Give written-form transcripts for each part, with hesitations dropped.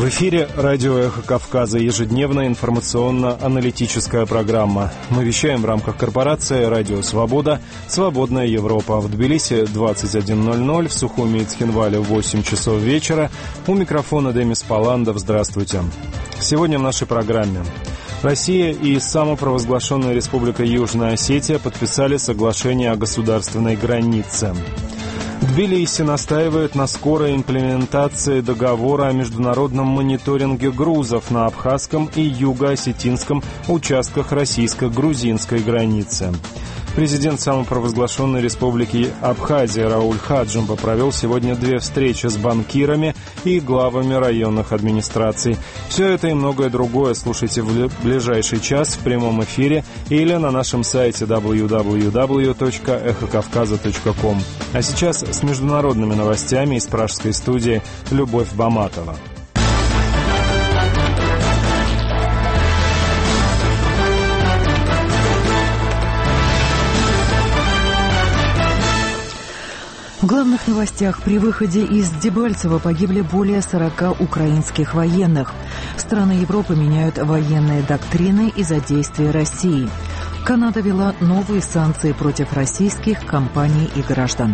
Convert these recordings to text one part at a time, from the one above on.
В эфире радио «Эхо Кавказа», ежедневная информационно-аналитическая программа. Мы вещаем в рамках корпорации «Радио Свобода», «Свободная Европа». В Тбилиси 21:00, в Сухуми и Цхинвале 8 часов вечера. У микрофона Демис Паландов. Здравствуйте. Сегодня в нашей программе. Россия и самопровозглашенная Республика Южная Осетия подписали соглашение о государственной границе. Тбилиси настаивает на скорой имплементации договора о международном мониторинге грузов на абхазском и юго-осетинском участках российско-грузинской границы. Президент самопровозглашенной Республики Абхазия Рауль Хаджимба провел сегодня 2 встречи с банкирами и главами районных администраций. Все это и многое другое слушайте в ближайший час в прямом эфире или на нашем сайте www.эхокавказа.ком. А сейчас с международными новостями из пражской студии Любовь Баматова. В главных новостях: при выходе из Дебальцева погибли более 40 украинских военных. Страны Европы меняют военные доктрины из-за действий России. Канада ввела новые санкции против российских компаний и граждан.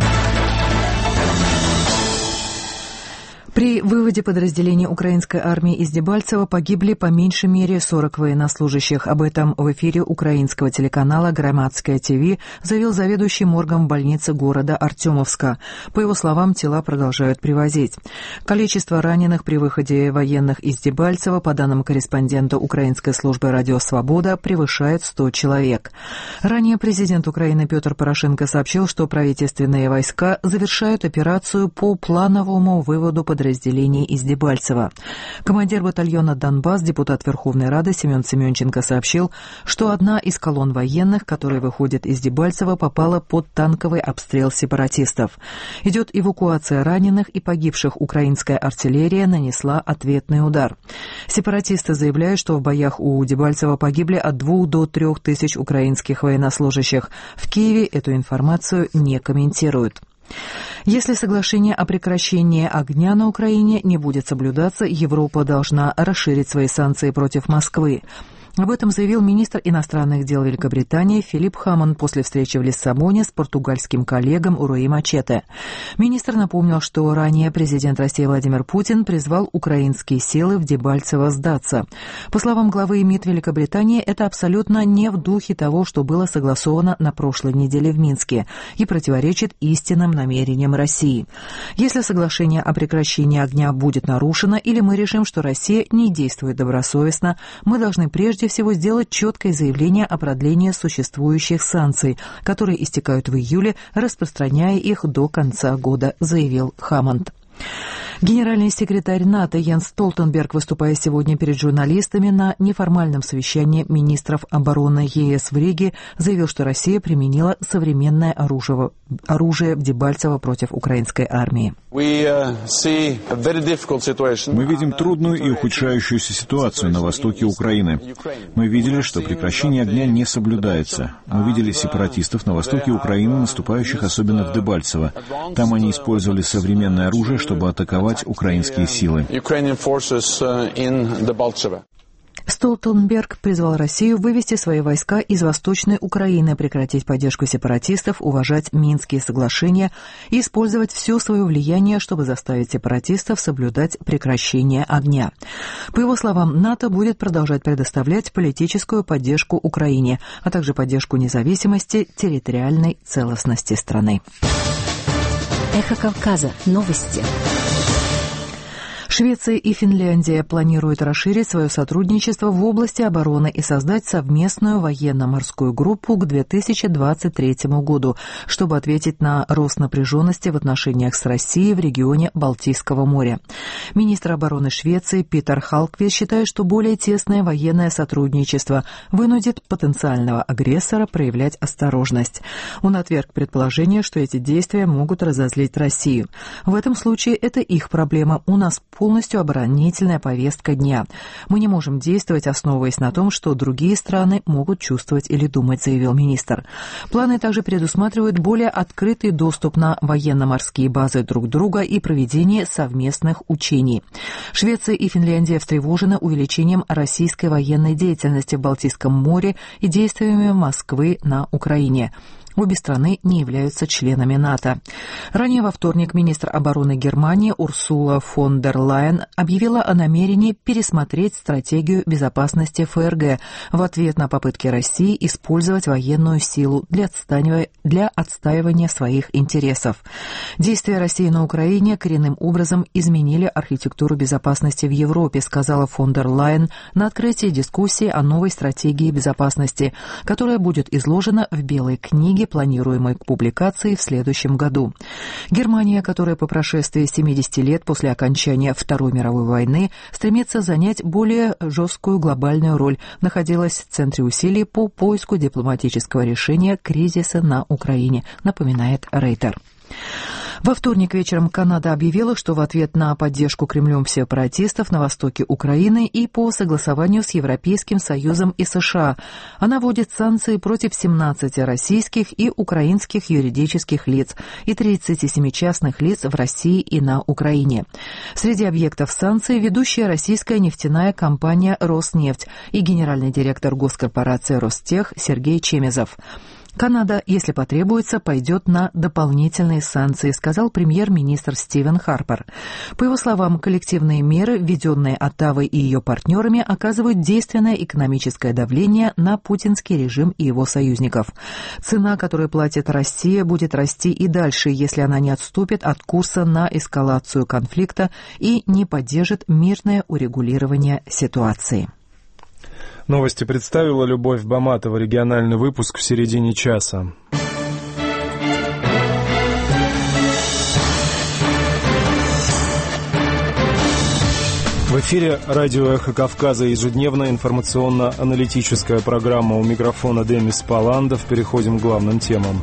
При выводе подразделений украинской армии из Дебальцева погибли по меньшей мере 40 военнослужащих. Об этом в эфире украинского телеканала «Громадское ТВ» заявил заведующий моргом больницы города Артемовска. По его словам, тела продолжают привозить. Количество раненых при выходе военных из Дебальцева, по данным корреспондента украинской службы «Радио Свобода», превышает 100 человек. Ранее президент Украины Петр Порошенко сообщил, что правительственные войска завершают операцию по плановому выводу подразделений из Дебальцева. Командир батальона «Донбасс», депутат Верховной Рады Семен Семенченко сообщил, что одна из колонн военных, которая выходит из Дебальцева, попала под танковый обстрел сепаратистов. Идет эвакуация раненых и погибших. Украинская артиллерия нанесла ответный удар. Сепаратисты заявляют, что в боях у Дебальцева погибли от 2 до 3 тысяч украинских военнослужащих. В Киеве эту информацию не комментируют. Если соглашение о прекращении огня на Украине не будет соблюдаться, Европа должна расширить свои санкции против Москвы. Об этом заявил министр иностранных дел Великобритании Филипп Хаммонд после встречи в Лиссабоне с португальским коллегом Уруи Мачете. Министр напомнил, что ранее президент России Владимир Путин призвал украинские силы в Дебальцево сдаться. По словам главы МИД Великобритании, это абсолютно не в духе того, что было согласовано на прошлой неделе в Минске, и противоречит истинным намерениям России. Если соглашение о прекращении огня будет нарушено или мы решим, что Россия не действует добросовестно, мы должны прежде всего сделать четкое заявление о продлении существующих санкций, которые истекают в июле, распространяя их до конца года, заявил Хаммонд. Генеральный секретарь НАТО Йенс Столтенберг, выступая сегодня перед журналистами на неформальном совещании министров обороны ЕС в Риге, заявил, что Россия применила современное оружие в Дебальцево против украинской армии. Мы видим трудную и ухудшающуюся ситуацию на востоке Украины. Мы видели, что прекращение огня не соблюдается. Мы видели сепаратистов на востоке Украины, наступающих особенно в Дебальцево. Там они использовали современное оружие, чтобы атаковать украинские силы. Столтенберг призвал Россию вывести свои войска из Восточной Украины, прекратить поддержку сепаратистов, уважать Минские соглашения и использовать все свое влияние, чтобы заставить сепаратистов соблюдать прекращение огня. По его словам, НАТО будет продолжать предоставлять политическую поддержку Украине, а также поддержку независимости, территориальной целостности страны. Эхо Кавказа. Новости. Швеция и Финляндия планируют расширить свое сотрудничество в области обороны и создать совместную военно-морскую группу к 2023 году, чтобы ответить на рост напряженности в отношениях с Россией в регионе Балтийского моря. Министр обороны Швеции Питер Халквист считает, что более тесное военное сотрудничество вынудит потенциального агрессора проявлять осторожность. Он отверг предположение, что эти действия могут разозлить Россию. В этом случае это их проблема. У нас полное полностью оборонительная повестка дня. Мы не можем действовать, основываясь на том, что другие страны могут чувствовать или думать, заявил министр. Планы также предусматривают более открытый доступ на военно-морские базы друг друга и проведение совместных учений. Швеция и Финляндия встревожены увеличением российской военной деятельности в Балтийском море и действиями Москвы на Украине. Обе страны не являются членами НАТО. Ранее во вторник министр обороны Германии Урсула фон дер Лайен объявила о намерении пересмотреть стратегию безопасности ФРГ в ответ на попытки России использовать военную силу для отстаивания своих интересов. Действия России на Украине коренным образом изменили архитектуру безопасности в Европе, сказала фон дер Лайен на открытии дискуссии о новой стратегии безопасности, которая будет изложена в Белой книге, планируемой к публикации в следующем году. Германия, которая по прошествии 70 лет после окончания Второй мировой войны стремится занять более жесткую глобальную роль, находилась в центре усилий по поиску дипломатического решения кризиса на Украине, напоминает Рейтер. Во вторник вечером Канада объявила, что в ответ на поддержку Кремлем сепаратистов на востоке Украины и по согласованию с Европейским Союзом и США она вводит санкции против 17 российских и украинских юридических лиц и 37 частных лиц в России и на Украине. Среди объектов санкций ведущая российская нефтяная компания «Роснефть» и генеральный директор госкорпорации «Ростех» Сергей Чемезов. Канада, если потребуется, пойдет на дополнительные санкции, сказал премьер-министр Стивен Харпер. По его словам, коллективные меры, введенные Оттавой и ее партнерами, оказывают действенное экономическое давление на путинский режим и его союзников. Цена, которую платит Россия, будет расти и дальше, если она не отступит от курса на эскалацию конфликта и не поддержит мирное урегулирование ситуации. Новости представила Любовь Баматова. Региональный выпуск в середине часа. В эфире радио «Эхо Кавказа», ежедневная информационно-аналитическая программа. У микрофона Демис Паландов. Переходим к главным темам.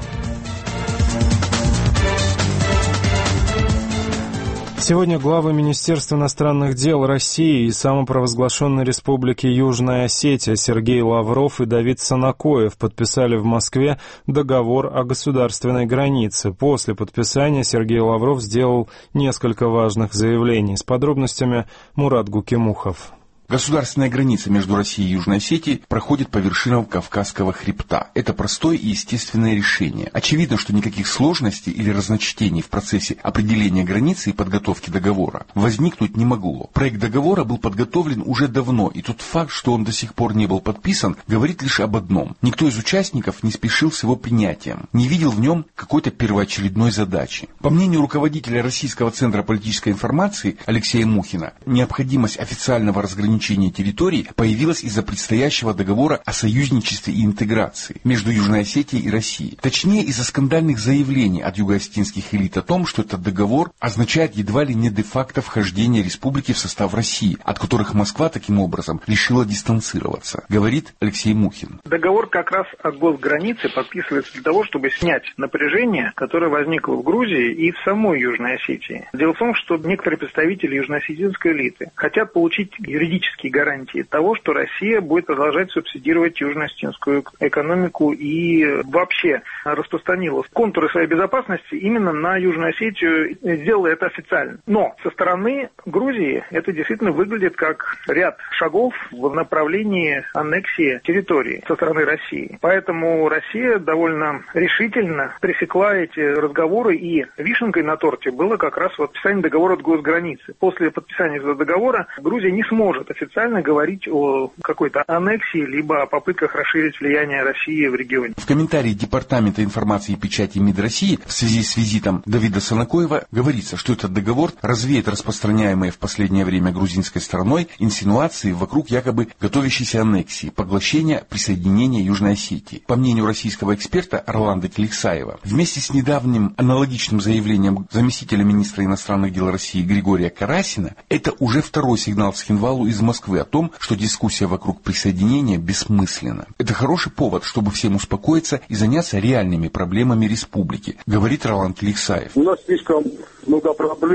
Сегодня главы Министерства иностранных дел России и самопровозглашенной Республики Южная Осетия Сергей Лавров и Давид Санакоев подписали в Москве договор о государственной границе. После подписания Сергей Лавров сделал несколько важных заявлений. С подробностями Мурат Гукимухов. Государственная граница между Россией и Южной Осетией проходит по вершинам Кавказского хребта. Это простое и естественное решение. Очевидно, что никаких сложностей или разночтений в процессе определения границы и подготовки договора возникнуть не могло. Проект договора был подготовлен уже давно, и тот факт, что он до сих пор не был подписан, говорит лишь об одном. Никто из участников не спешил с его принятием, не видел в нем какой-то первоочередной задачи. По мнению руководителя Российского центра политической информации Алексея Мухина, необходимость официального разграничения территорий появилась из-за предстоящего договора о союзничестве и интеграции между Южной Осетией и Россией. Точнее, из-за скандальных заявлений от югоосетинских элит о том, что этот договор означает едва ли не де-факто вхождение республики в состав России, от которых Москва таким образом решила дистанцироваться, говорит Алексей Мухин. Договор как раз о госгранице подписывается для того, чтобы снять напряжение, которое возникло в Грузии и в самой Южной Осетии. Дело в том, что некоторые представители южноосетинской элиты хотят получить юридические гарантии того, что Россия будет продолжать субсидировать южно-осетинскую экономику и вообще распространила контуры своей безопасности именно на Южную Осетию, сделала это официально. Но со стороны Грузии это действительно выглядит как ряд шагов в направлении аннексии территории со стороны России. Поэтому Россия довольно решительно пресекла эти разговоры, и вишенкой на торте было как раз подписание договора от госграницы. После подписания этого договора Грузия не сможет официально говорить о какой-то аннексии, либо о попытках расширить влияние России в регионе. В комментарии Департамента информации и печати МИД России в связи с визитом Давида Санакоева говорится, что этот договор развеет распространяемые в последнее время грузинской стороной инсинуации вокруг якобы готовящейся аннексии, поглощения, присоединения Южной Осетии. По мнению российского эксперта Роланда Телексаева, вместе с недавним аналогичным заявлением заместителя министра иностранных дел России Григория Карасина, это уже второй сигнал Цхинвалу из Москвы о том, что дискуссия вокруг присоединения бессмысленна. Это хороший повод, чтобы всем успокоиться и заняться реальными проблемами республики, говорит Роланд Телексаев. У нас слишком много проблем,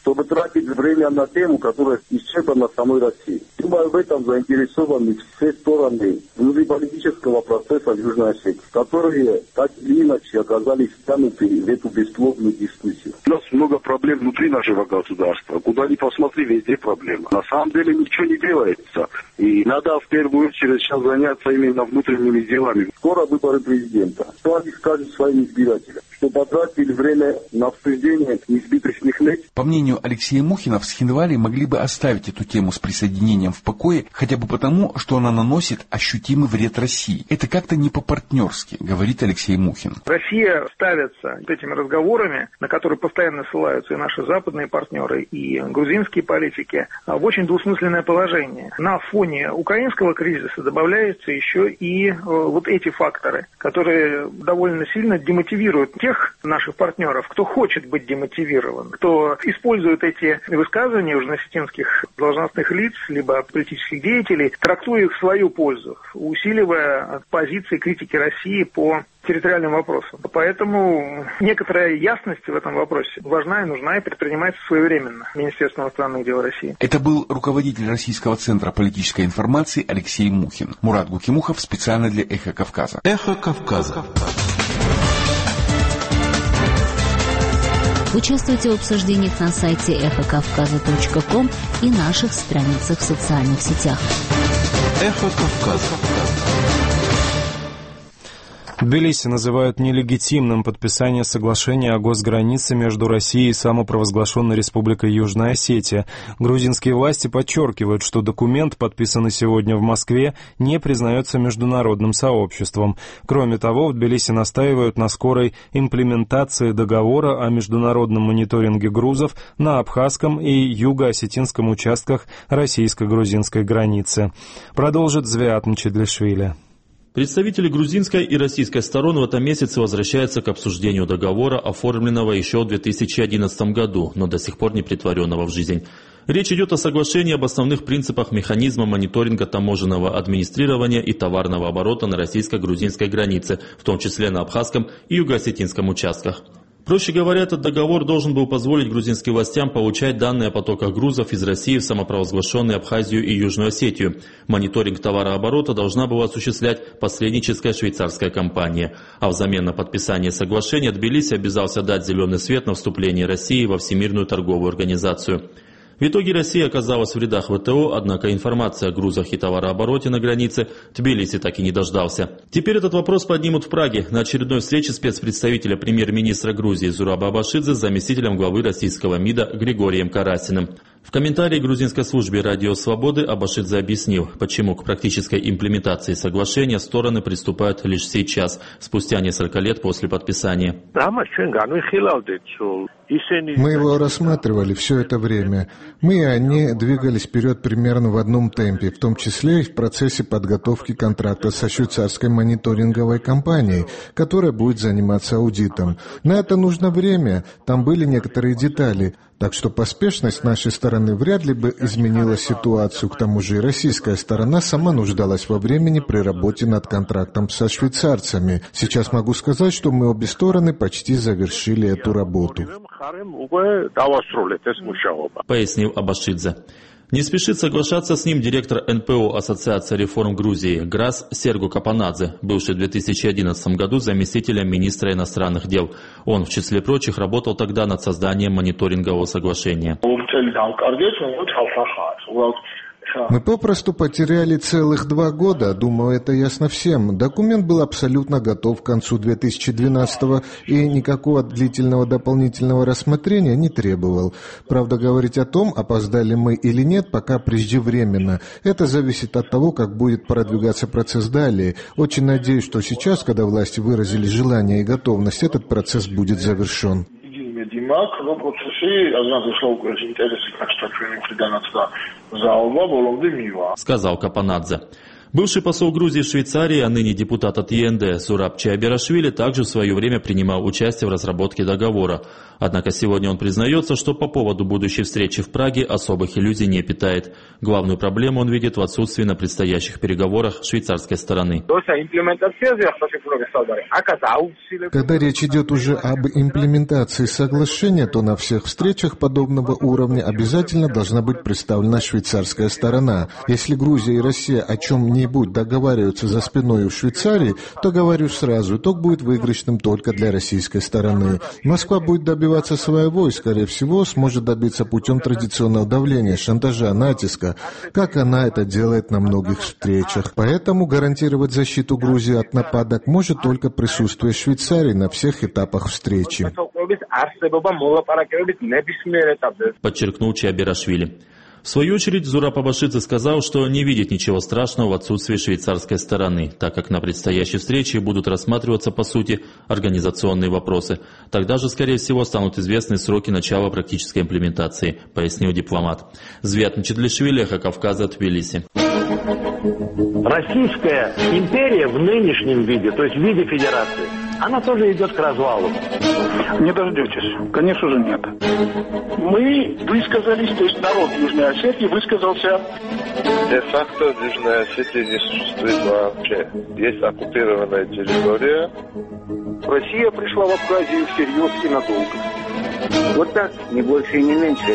чтобы тратить время на тему, которая исчерпана самой Россией. Думаю, в этом заинтересованы все стороны внутриполитического процесса в Южной Осетии, которые так или иначе оказались втянуты в эту бесплодную дискуссию. У нас много проблем внутри нашего государства. Куда ни посмотри, везде проблема. На самом деле ничего не делается. И надо в первую очередь сейчас заняться именно внутренними делами. Скоро выборы президента. Что они скажут своим избирателям? Что потратили время на обсуждение несбыточных лет? По мнению Алексея Мухина, в Схинвале могли бы оставить эту тему с присоединением в покое, хотя бы потому, что она наносит ощутимый вред России. Это как-то не по-партнерски, говорит Алексей Мухин. Россия ставится этими разговорами, на которые постоянно ссылаются и наши западные партнеры, и грузинские политики, в очень двусмысленное положение. На фоне украинского кризиса добавляются еще и вот эти факторы, которые довольно сильно демотивируют тех наших партнеров, кто хочет быть демотивирован, кто использует эти высказывания южно-осетинских должностных лиц, либо политических деятелей, трактуя их в свою пользу, усиливая позиции критики России по территориальным вопросам. Поэтому некоторая ясность в этом вопросе важна и нужна и предпринимается своевременно Министерством иностранных дел России. Это был руководитель Российского центра политической информации Алексей Мухин. Мурат Гукимухов специально для «Эхо Кавказа». «Эхо Кавказа». Участвуйте в обсуждениях на сайте эхокавказа.ком и наших страницах в социальных сетях. «Эхо Кавказа». Тбилиси называют нелегитимным подписание соглашения о госгранице между Россией и самопровозглашенной Республикой Южная Осетия. Грузинские власти подчеркивают, что документ, подписанный сегодня в Москве, не признается международным сообществом. Кроме того, в Тбилиси настаивают на скорой имплементации договора о международном мониторинге грузов на абхазском и юго-осетинском участках российско-грузинской границы. Продолжит Звиат Мчедлишвили. Представители грузинской и российской сторон в этом месяце возвращаются к обсуждению договора, оформленного еще в 2011 году, но до сих пор не претворенного в жизнь. Речь идет о соглашении об основных принципах механизма мониторинга таможенного администрирования и товарного оборота на российско-грузинской границе, в том числе на абхазском и юго-осетинском участках. Проще говоря, этот договор должен был позволить грузинским властям получать данные о потоках грузов из России в самопровозглашенную Абхазию и Южную Осетию. Мониторинг товарооборота должна была осуществлять посредническая швейцарская компания. А взамен на подписание соглашения Тбилиси обязался дать зеленый свет на вступление России во Всемирную торговую организацию. В итоге Россия оказалась в рядах ВТО, однако информация о грузах и товарообороте на границе Тбилиси так и не дождался. Теперь этот вопрос поднимут в Праге на очередной встрече спецпредставителя премьер-министра Грузии Зураба Абашидзе с заместителем главы российского МИДа Григорием Карасиным. В комментарии грузинской службе «Радио Свободы» Абашидзе объяснил, почему к практической имплементации соглашения стороны приступают лишь сейчас, спустя несколько лет после подписания. Мы его рассматривали все это время. Мы и они двигались вперед примерно в одном темпе, в том числе и в процессе подготовки контракта со швейцарской мониторинговой компанией, которая будет заниматься аудитом. На это нужно время, там были некоторые детали. Так что поспешность с нашей стороны вряд ли бы изменила ситуацию. К тому же и российская сторона сама нуждалась во времени при работе над контрактом со швейцарцами. Сейчас могу сказать, что мы обе стороны почти завершили эту работу. Пояснил Абашидзе. Не спешит соглашаться с ним директор НПО Ассоциации реформ Грузии ГРАС Сергу Капанадзе, бывший в 2011 году заместителем министра иностранных дел. Он, в числе прочих, работал тогда над созданием мониторингового соглашения. Мы попросту потеряли целых 2 года, думаю, это ясно всем. Документ был абсолютно готов к концу 2012-го и никакого длительного дополнительного рассмотрения не требовал. Правда, говорить о том, опоздали мы или нет, пока преждевременно. Это зависит от того, как будет продвигаться процесс далее. Очень надеюсь, что сейчас, когда власти выразили желание и готовность, этот процесс будет завершен. Сказал Капанадзе. Бывший посол Грузии в Швейцарии, а ныне депутат от ЕНД Зураб Чайберашвили также в свое время принимал участие в разработке договора. Однако сегодня он признается, что по поводу будущей встречи в Праге особых иллюзий не питает. Главную проблему он видит в отсутствии на предстоящих переговорах швейцарской стороны. Когда речь идет уже об имплементации соглашения, то на всех встречах подобного уровня обязательно должна быть представлена швейцарская сторона. Если Грузия и Россия о чем-нибудь договариваются за спиной у Швейцарии, то говорю сразу, итог будет выигрышным только для российской стороны. Москва будет добиваться своего и, скорее всего, сможет добиться путем традиционного давления, шантажа, натиска, как она это делает на многих встречах. Поэтому гарантировать защиту Грузии от нападок может только присутствие Швейцарии на всех этапах встречи. Подчеркнул Чайберашвили. В свою очередь Зураб Абашидзе сказал, что не видит ничего страшного в отсутствии швейцарской стороны, так как на предстоящей встрече будут рассматриваться, по сути, организационные вопросы. Тогда же, скорее всего, станут известны сроки начала практической имплементации, пояснил дипломат. Звят Мчедлишвили, Эхо Кавказа, Тбилиси. Российская империя в нынешнем виде, то есть в виде федерации, она тоже идет к развалу. Не дождетесь. Конечно же, нет. Мы высказались, то есть народ Южной Осетии высказался. Де-факто в Южной Осетии не существует вообще. Есть оккупированная территория. Россия пришла в Абхазию всерьез и надолго. Вот так, не больше и не меньше.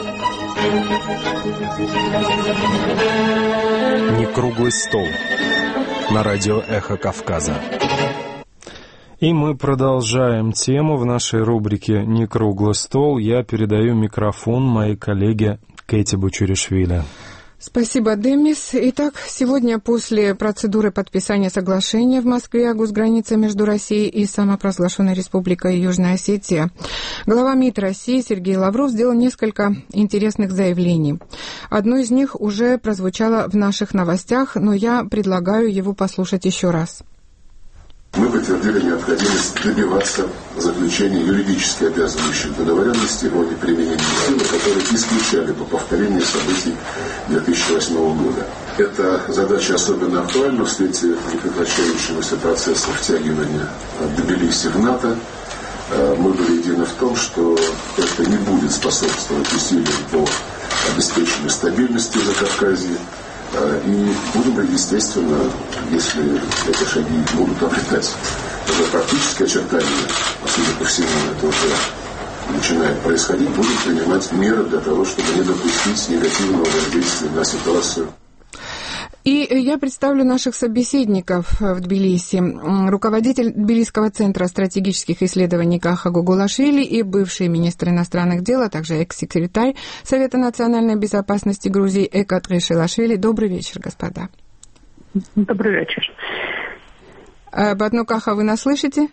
Не круглый стол. На радио «Эхо Кавказа». И мы продолжаем тему в нашей рубрике «Не круглый стол». Я передаю микрофон моей коллеге Кэти Бучуришвили. Спасибо, Демис. Итак, сегодня после процедуры подписания соглашения в Москве о госгранице между Россией и самопровозглашенной Республикой Южная Осетия, глава МИД России Сергей Лавров сделал несколько интересных заявлений. Одно из них уже прозвучало в наших новостях, но я предлагаю его послушать еще раз. Мы подтвердили необходимость добиваться заключения юридически обязывающих договоренностей вроде применения силы, которые исключали бы повторение событий 2008 года. Эта задача особенно актуальна в свете непрекращающегося процесса втягивания Тбилиси в НАТО. Мы были едины в том, что это не будет способствовать усилиям по обеспечению стабильности в Закавказье. И будем, естественно, если эти шаги будут обретать уже практические очертания, судя по всему, это уже начинает происходить, будем принимать меры для того, чтобы не допустить негативного воздействия на ситуацию. И я представлю наших собеседников в Тбилиси. Руководитель Тбилисского центра стратегических исследований Каха Гугулашвили и бывший министр иностранных дел, а также экс-секретарь Совета национальной безопасности Грузии Экат Ришилашвили. Добрый вечер, господа. Добрый вечер. Бадну Каха, вы нас слышите?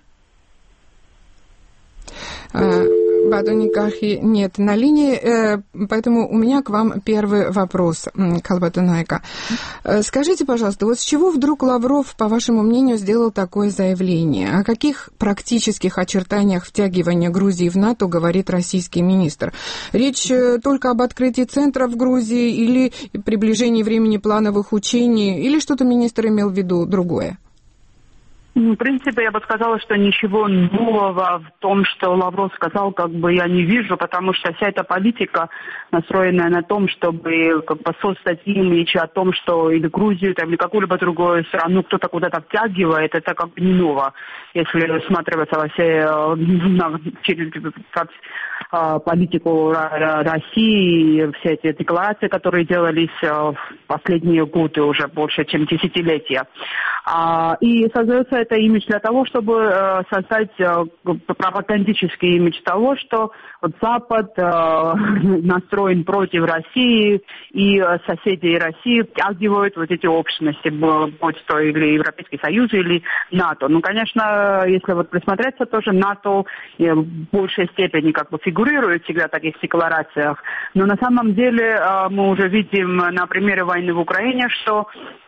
Бадуни Кахи нет на линии, поэтому у меня к вам первый вопрос, Калбатунайка. Скажите, пожалуйста, вот с чего вдруг Лавров, по вашему мнению, сделал такое заявление? О каких практических очертаниях втягивания Грузии в НАТО говорит российский министр? Речь только об открытии центра в Грузии или приближении времени плановых учений, или что-то министр имел в виду другое? В принципе, я бы сказала, что ничего нового в том, что Лавров сказал, как бы я не вижу, потому что вся эта политика, настроенная на том, чтобы как бы создать имидж о том, что или Грузию, там, или какую-либо другую страну кто-то куда-то втягивает, это как бы не ново, если рассматриваться во все через политику России, все эти декларации, которые делались в последние годы, уже больше, чем десятилетия. И создается это имидж для того, чтобы создать пропагандический имидж того, что вот Запад настроен против России, и соседи России втягивают вот эти общности, будь то или Европейский Союз, или НАТО. Ну, конечно, если вот присмотреться, тоже НАТО в большей степени как бы фигурирует всегда в таких декларациях. Но на самом деле мы уже видим на примере войны в Украине, что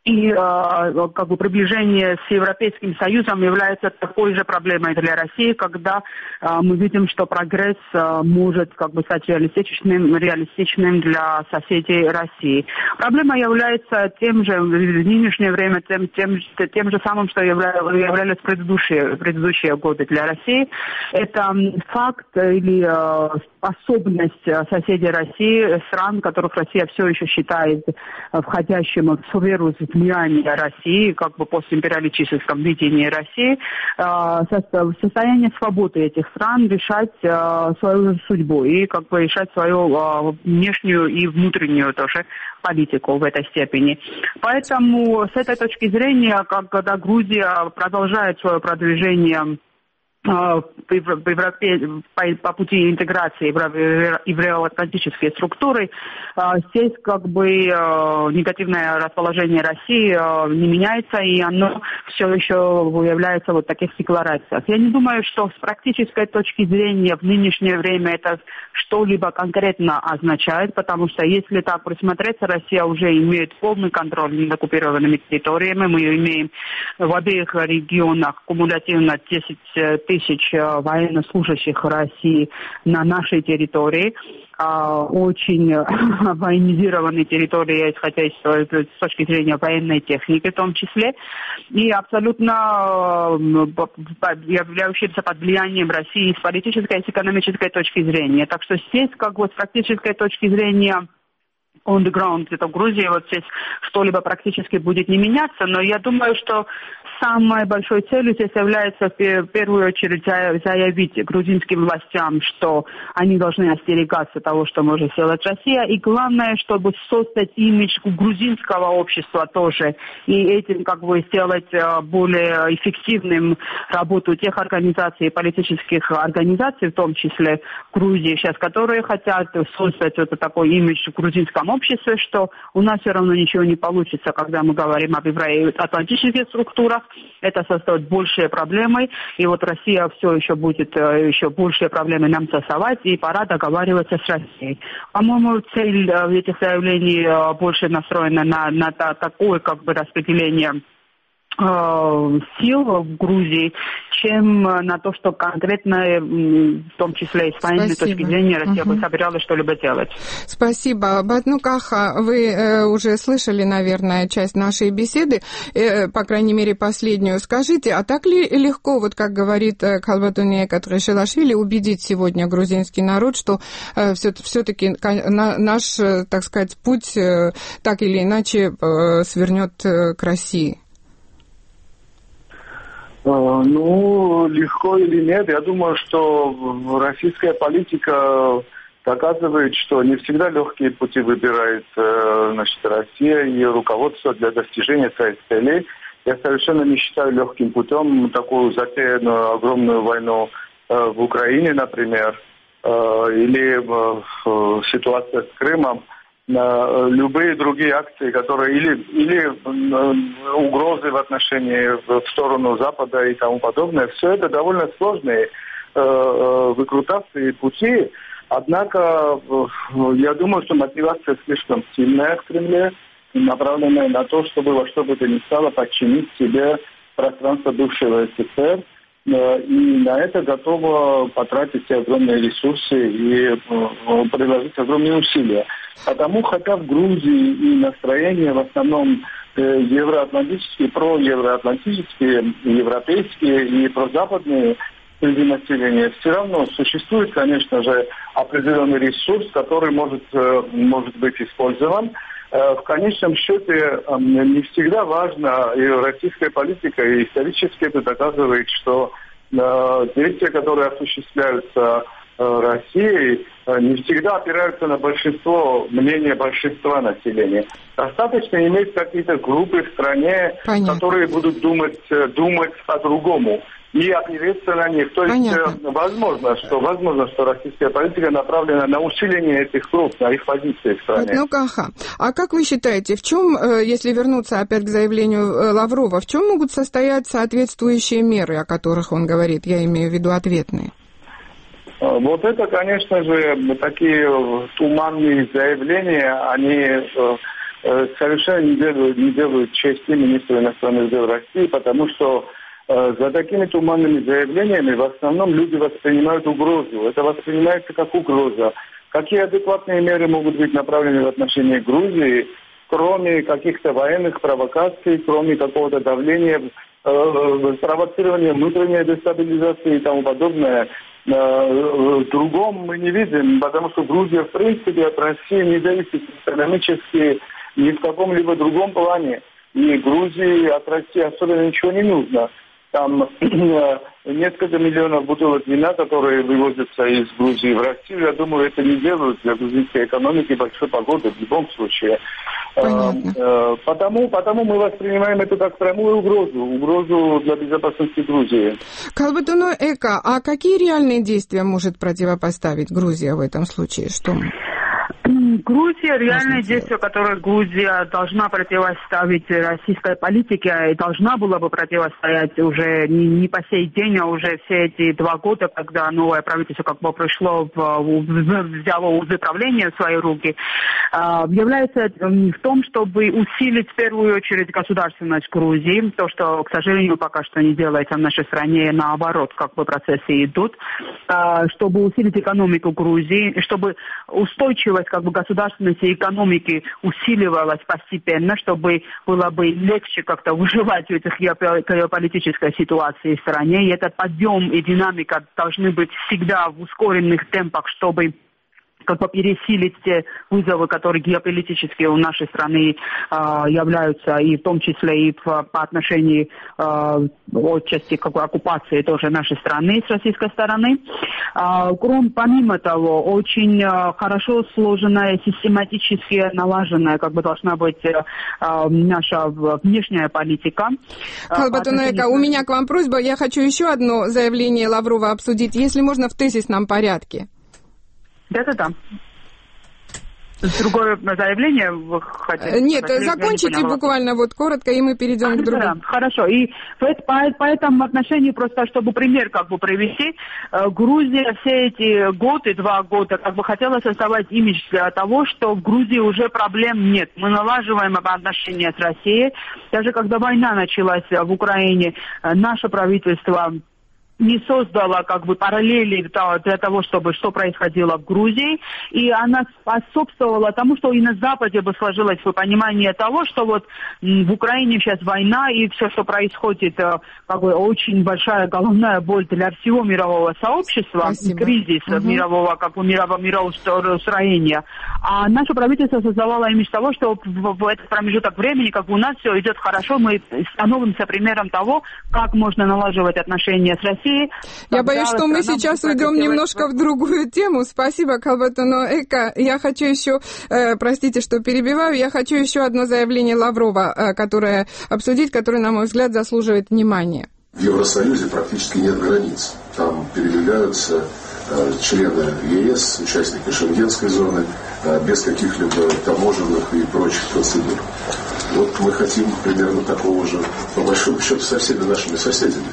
И как бы приближение с Европейским Союзом является такой же проблемой для России, когда мы видим, что прогресс может как бы стать реалистичным для соседей России. Проблема является тем же в нынешнее время, тем же самым, что являлись предыдущие годы для России. Это факт или способность соседей России, стран, которых Россия все еще считает входящим в сферу влияния России, как бы постимпериалистическом видении России, состояние свободы этих стран решать свою судьбу и как бы решать свою внешнюю и внутреннюю тоже политику в этой степени. Поэтому с этой точки зрения, когда Грузия продолжает свое продвижение по пути интеграции в евроатлантические структуры, здесь как бы негативное расположение России не меняется, и оно все еще является вот в таких декларациях. Я не думаю, что с практической точки зрения в нынешнее время это что-либо конкретно означает, потому что если так присмотреться, Россия уже имеет полный контроль над оккупированными территориями. Мы имеем в обеих регионах кумулятивно 10 тысяч военнослужащих России на нашей территории. Очень военизированные территории, исходя с точки зрения военной техники в том числе, и абсолютно являющиеся под влиянием России с политической и с экономической точки зрения. Так что здесь, как бы с практической точки зрения, on the ground, это в Грузии, вот здесь что-либо практически будет не меняться, но я думаю, что самой большой целью здесь является в первую очередь заявить грузинским властям, что они должны остерегаться того, что может сделать Россия, и главное, чтобы создать имидж грузинского общества тоже, и этим как бы сделать более эффективным работу тех организаций, политических организаций, в том числе в Грузии сейчас, которые хотят создать вот такой имидж в грузинском обществе, что у нас все равно ничего не получится, когда мы говорим об евроатлантических структурах. Это создает большие проблемы, и вот Россия все еще будет еще большие проблемы нам создавать, и пора договариваться с Россией. По-моему, цель этих заявлений больше настроена на такое как бы распределение сил в Грузии, чем на то, что конкретно, в том числе и с военной точки зрения, Россия бы собиралась что-либо делать. Спасибо. Батнукаха, вы уже слышали, наверное, часть нашей беседы, по крайней мере, последнюю. Скажите, а так ли легко, вот как говорит Калбатунека Трешилашвили, убедить сегодня грузинский народ, что все-таки наш, так сказать, путь так или иначе свернет к России? Ну, легко или нет, я думаю, что российская политика доказывает, что не всегда легкие пути выбирает Россия и руководство для достижения своих целей. Я совершенно не считаю легким путем такую затеянную огромную войну в Украине, например, или ситуация с Крымом. Любые другие акции, которые или угрозы в отношении в сторону Запада и тому подобное, все это довольно сложные выкрутасы и пути. Однако я думаю, что мотивация слишком сильная в Кремле, направленная на то, чтобы во что бы то ни стало подчинить себе пространство бывшего СССР, и на это готова потратить огромные ресурсы и приложить огромные усилия. Потому, хотя в Грузии и настроения в основном евроатлантические, проевроатлантические, европейские и прозападные среди населения, все равно существует, конечно же, определенный ресурс, который может быть использован. В конечном счете не всегда важно, и российская политика, и исторически это доказывает, что действия, которые осуществляются Россией, не всегда опираются на мнение большинства населения. Достаточно иметь какие-то группы в стране, которые будут думать по-другому и опереться на них. То есть возможно, что российская политика направлена на усиление этих групп, на их позиции в стране. А как вы считаете, в чем, если вернуться опять к заявлению Лаврова, в чем могут состоять соответствующие меры, о которых он говорит, я имею в виду ответные? Вот это, конечно же, такие туманные заявления, они совершенно не делают чести министру иностранных дел России, потому что за такими туманными заявлениями в основном люди воспринимают угрозу. Это воспринимается как угроза. Какие адекватные меры могут быть направлены в отношении Грузии, кроме каких-то военных провокаций, кроме какого-то давления, провоцирования внутренней дестабилизации и тому подобное? В другом мы не видим, потому что Грузия в принципе от России не зависит экономически ни в каком-либо другом плане. И Грузии от России особенно ничего не нужно. Там несколько миллионов бутылок вина, которые вывозятся из Грузии в Россию, я думаю, это не делают для грузинской экономики большой погоды в любом случае. Потому мы воспринимаем это как прямую угрозу для безопасности Грузии. Калбатоно Эка, а какие реальные действия может противопоставить Грузия в этом случае? Что? Грузия, реальные действия, которые Грузия должна противоставить российской политике, и должна была бы противостоять уже не по сей день, а уже все эти 2 года, когда новое правительство как бы пришло, взяло узы правления в свои руки, является в том, чтобы усилить в первую очередь государственность Грузии, то, что, к сожалению, пока что не делается в нашей стране, наоборот, как бы процессы идут, чтобы усилить экономику Грузии, чтобы устойчивость как бы государственности и экономики усиливалась постепенно, чтобы было бы легче как-то выживать в этих геополитической ситуации в стране. И этот подъем и динамика должны быть всегда в ускоренных темпах, чтобы как бы пересилить те вызовы, которые геополитически у нашей страны являются, и в том числе и по отношению отчасти как бы оккупации тоже нашей страны с российской стороны. Помимо того, очень хорошо сложенная, систематически налаженная как бы должна быть наша внешняя политика. Калбатоно Эка, у меня к вам просьба, я хочу еще одно заявление Лаврова обсудить, если можно, в тезисном порядке. Да. Другое заявление вы хотите? Нет, закончите буквально вот коротко, и мы перейдем к другому. Хорошо. И по этому отношению, просто чтобы пример как бы привести, Грузия все эти 2 года как бы хотела создавать имидж для того, что в Грузии уже проблем нет. Мы налаживаем отношения с Россией. Даже когда война началась в Украине, наше правительство не создала как бы параллели для того, чтобы что происходило в Грузии, и она способствовала тому, что и на Западе бы сложилось понимание того, что вот в Украине сейчас война, и все, что происходит, как бы очень большая головная боль для всего мирового сообщества, кризис мирового мироустроения. А наше правительство создавало имидж того, что в этот промежуток времени как бы у нас все идет хорошо, мы становимся примером того, как можно налаживать отношения с Россией. Я боюсь, что мы сейчас уйдем немножко в другую тему. Спасибо, Калбатоно Эка. Я хочу еще, простите, что перебиваю, я хочу еще одно заявление Лаврова, которое обсудить, которое, на мой взгляд, заслуживает внимания. В Евросоюзе практически нет границ. Там передвигаются члены ЕС, участники Шенгенской зоны, без каких-либо таможенных и прочих процедур. Вот мы хотим примерно такого же, по большому счету, со всеми нашими соседями.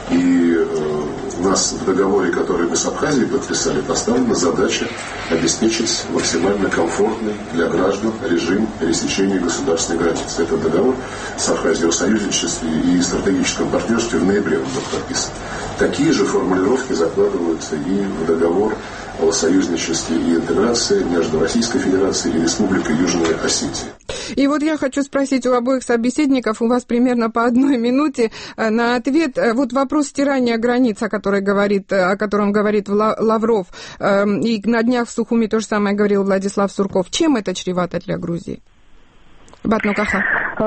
И у нас в договоре, который мы с Абхазией подписали, поставлена задача обеспечить максимально комфортный для граждан режим пересечения государственной границы. Этот договор с Абхазией о союзничестве и стратегическом партнерстве в ноябре был подписан. Такие же формулировки закладываются и в договор о союзничестве и интеграции между Российской Федерацией и Республикой Южная Осетия. И вот я хочу спросить у обоих собеседников, у вас примерно по 1 минуте на ответ. Вот вопрос стирания границ, о котором говорит Лавров, и на днях в Сухуми то же самое говорил Владислав Сурков. Чем это чревато для Грузии? Батнукаха.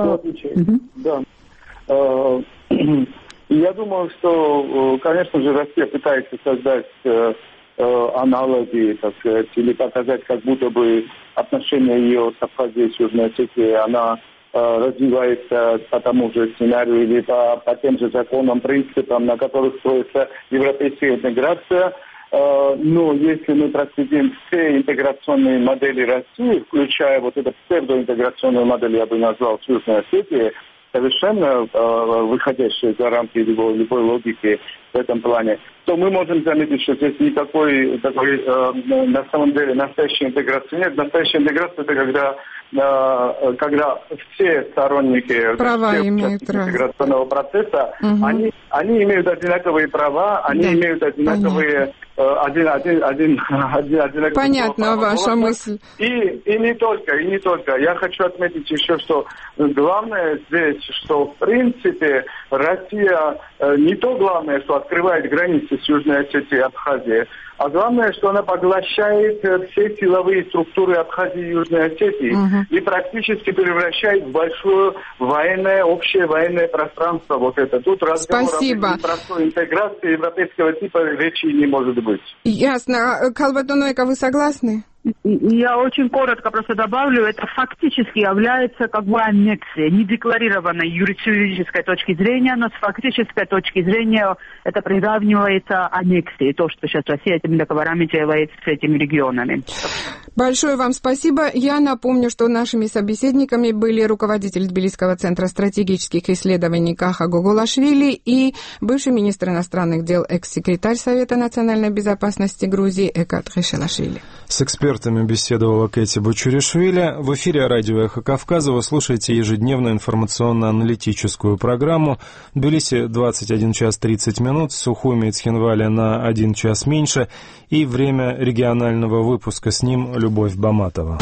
Да. Я думаю, что, конечно же, Россия пытается создать аналоги, так сказать, или показать, как будто бы отношения ее с Абхазией, с Южной Осетией, она развивается по тому же сценарию или по тем же законам, принципам, на которых строится европейская интеграция. Но если мы проследим все интеграционные модели России, включая вот эту псевдоинтеграционную модель, я бы назвал, с Южной Осетией, совершенно выходящая за рамки любой логики в этом плане, то мы можем заметить, что здесь никакой такой на самом деле настоящей интеграции нет. Настоящая интеграция — это когда все сторонники интеграционного процесса, они имеют одинаковые права, они имеют одинаковые одинаковые. Понятна ваша мысль. И не только. Я хочу отметить еще, что главное здесь, что в принципе Россия не то главное, что открывает границы с Южной Осетией и Абхазией, а главное, что она поглощает все силовые структуры Абхазии и Южной Осетии и практически превращает в большое общее военное пространство. Вот это. Тут разговор о простой интеграции европейского типа речи не может быть. Ясно. Калбатон Нойка, вы согласны? Я очень коротко просто добавлю, это фактически является как бы аннексией, не декларированной юридической точки зрения, но с фактической точки зрения это приравнивается аннексией, то, что сейчас Россия этими договорами делает с этими регионами. Большое вам спасибо. Я напомню, что нашими собеседниками были руководитель Тбилисского центра стратегических исследований Каха Гогулашвили и бывший министр иностранных дел, экс-секретарь Совета национальной безопасности Грузии Экат Хешелашвили. С экспертами беседовала Кэти Бочуришвили. В эфире радио «Эхо Кавказа» вы слушаете ежедневную информационно-аналитическую программу. В Тбилиси 21 час 30 минут, в Сухуми и Цхинвале на 1 час меньше. И время регионального выпуска, с ним Любовь Баматова.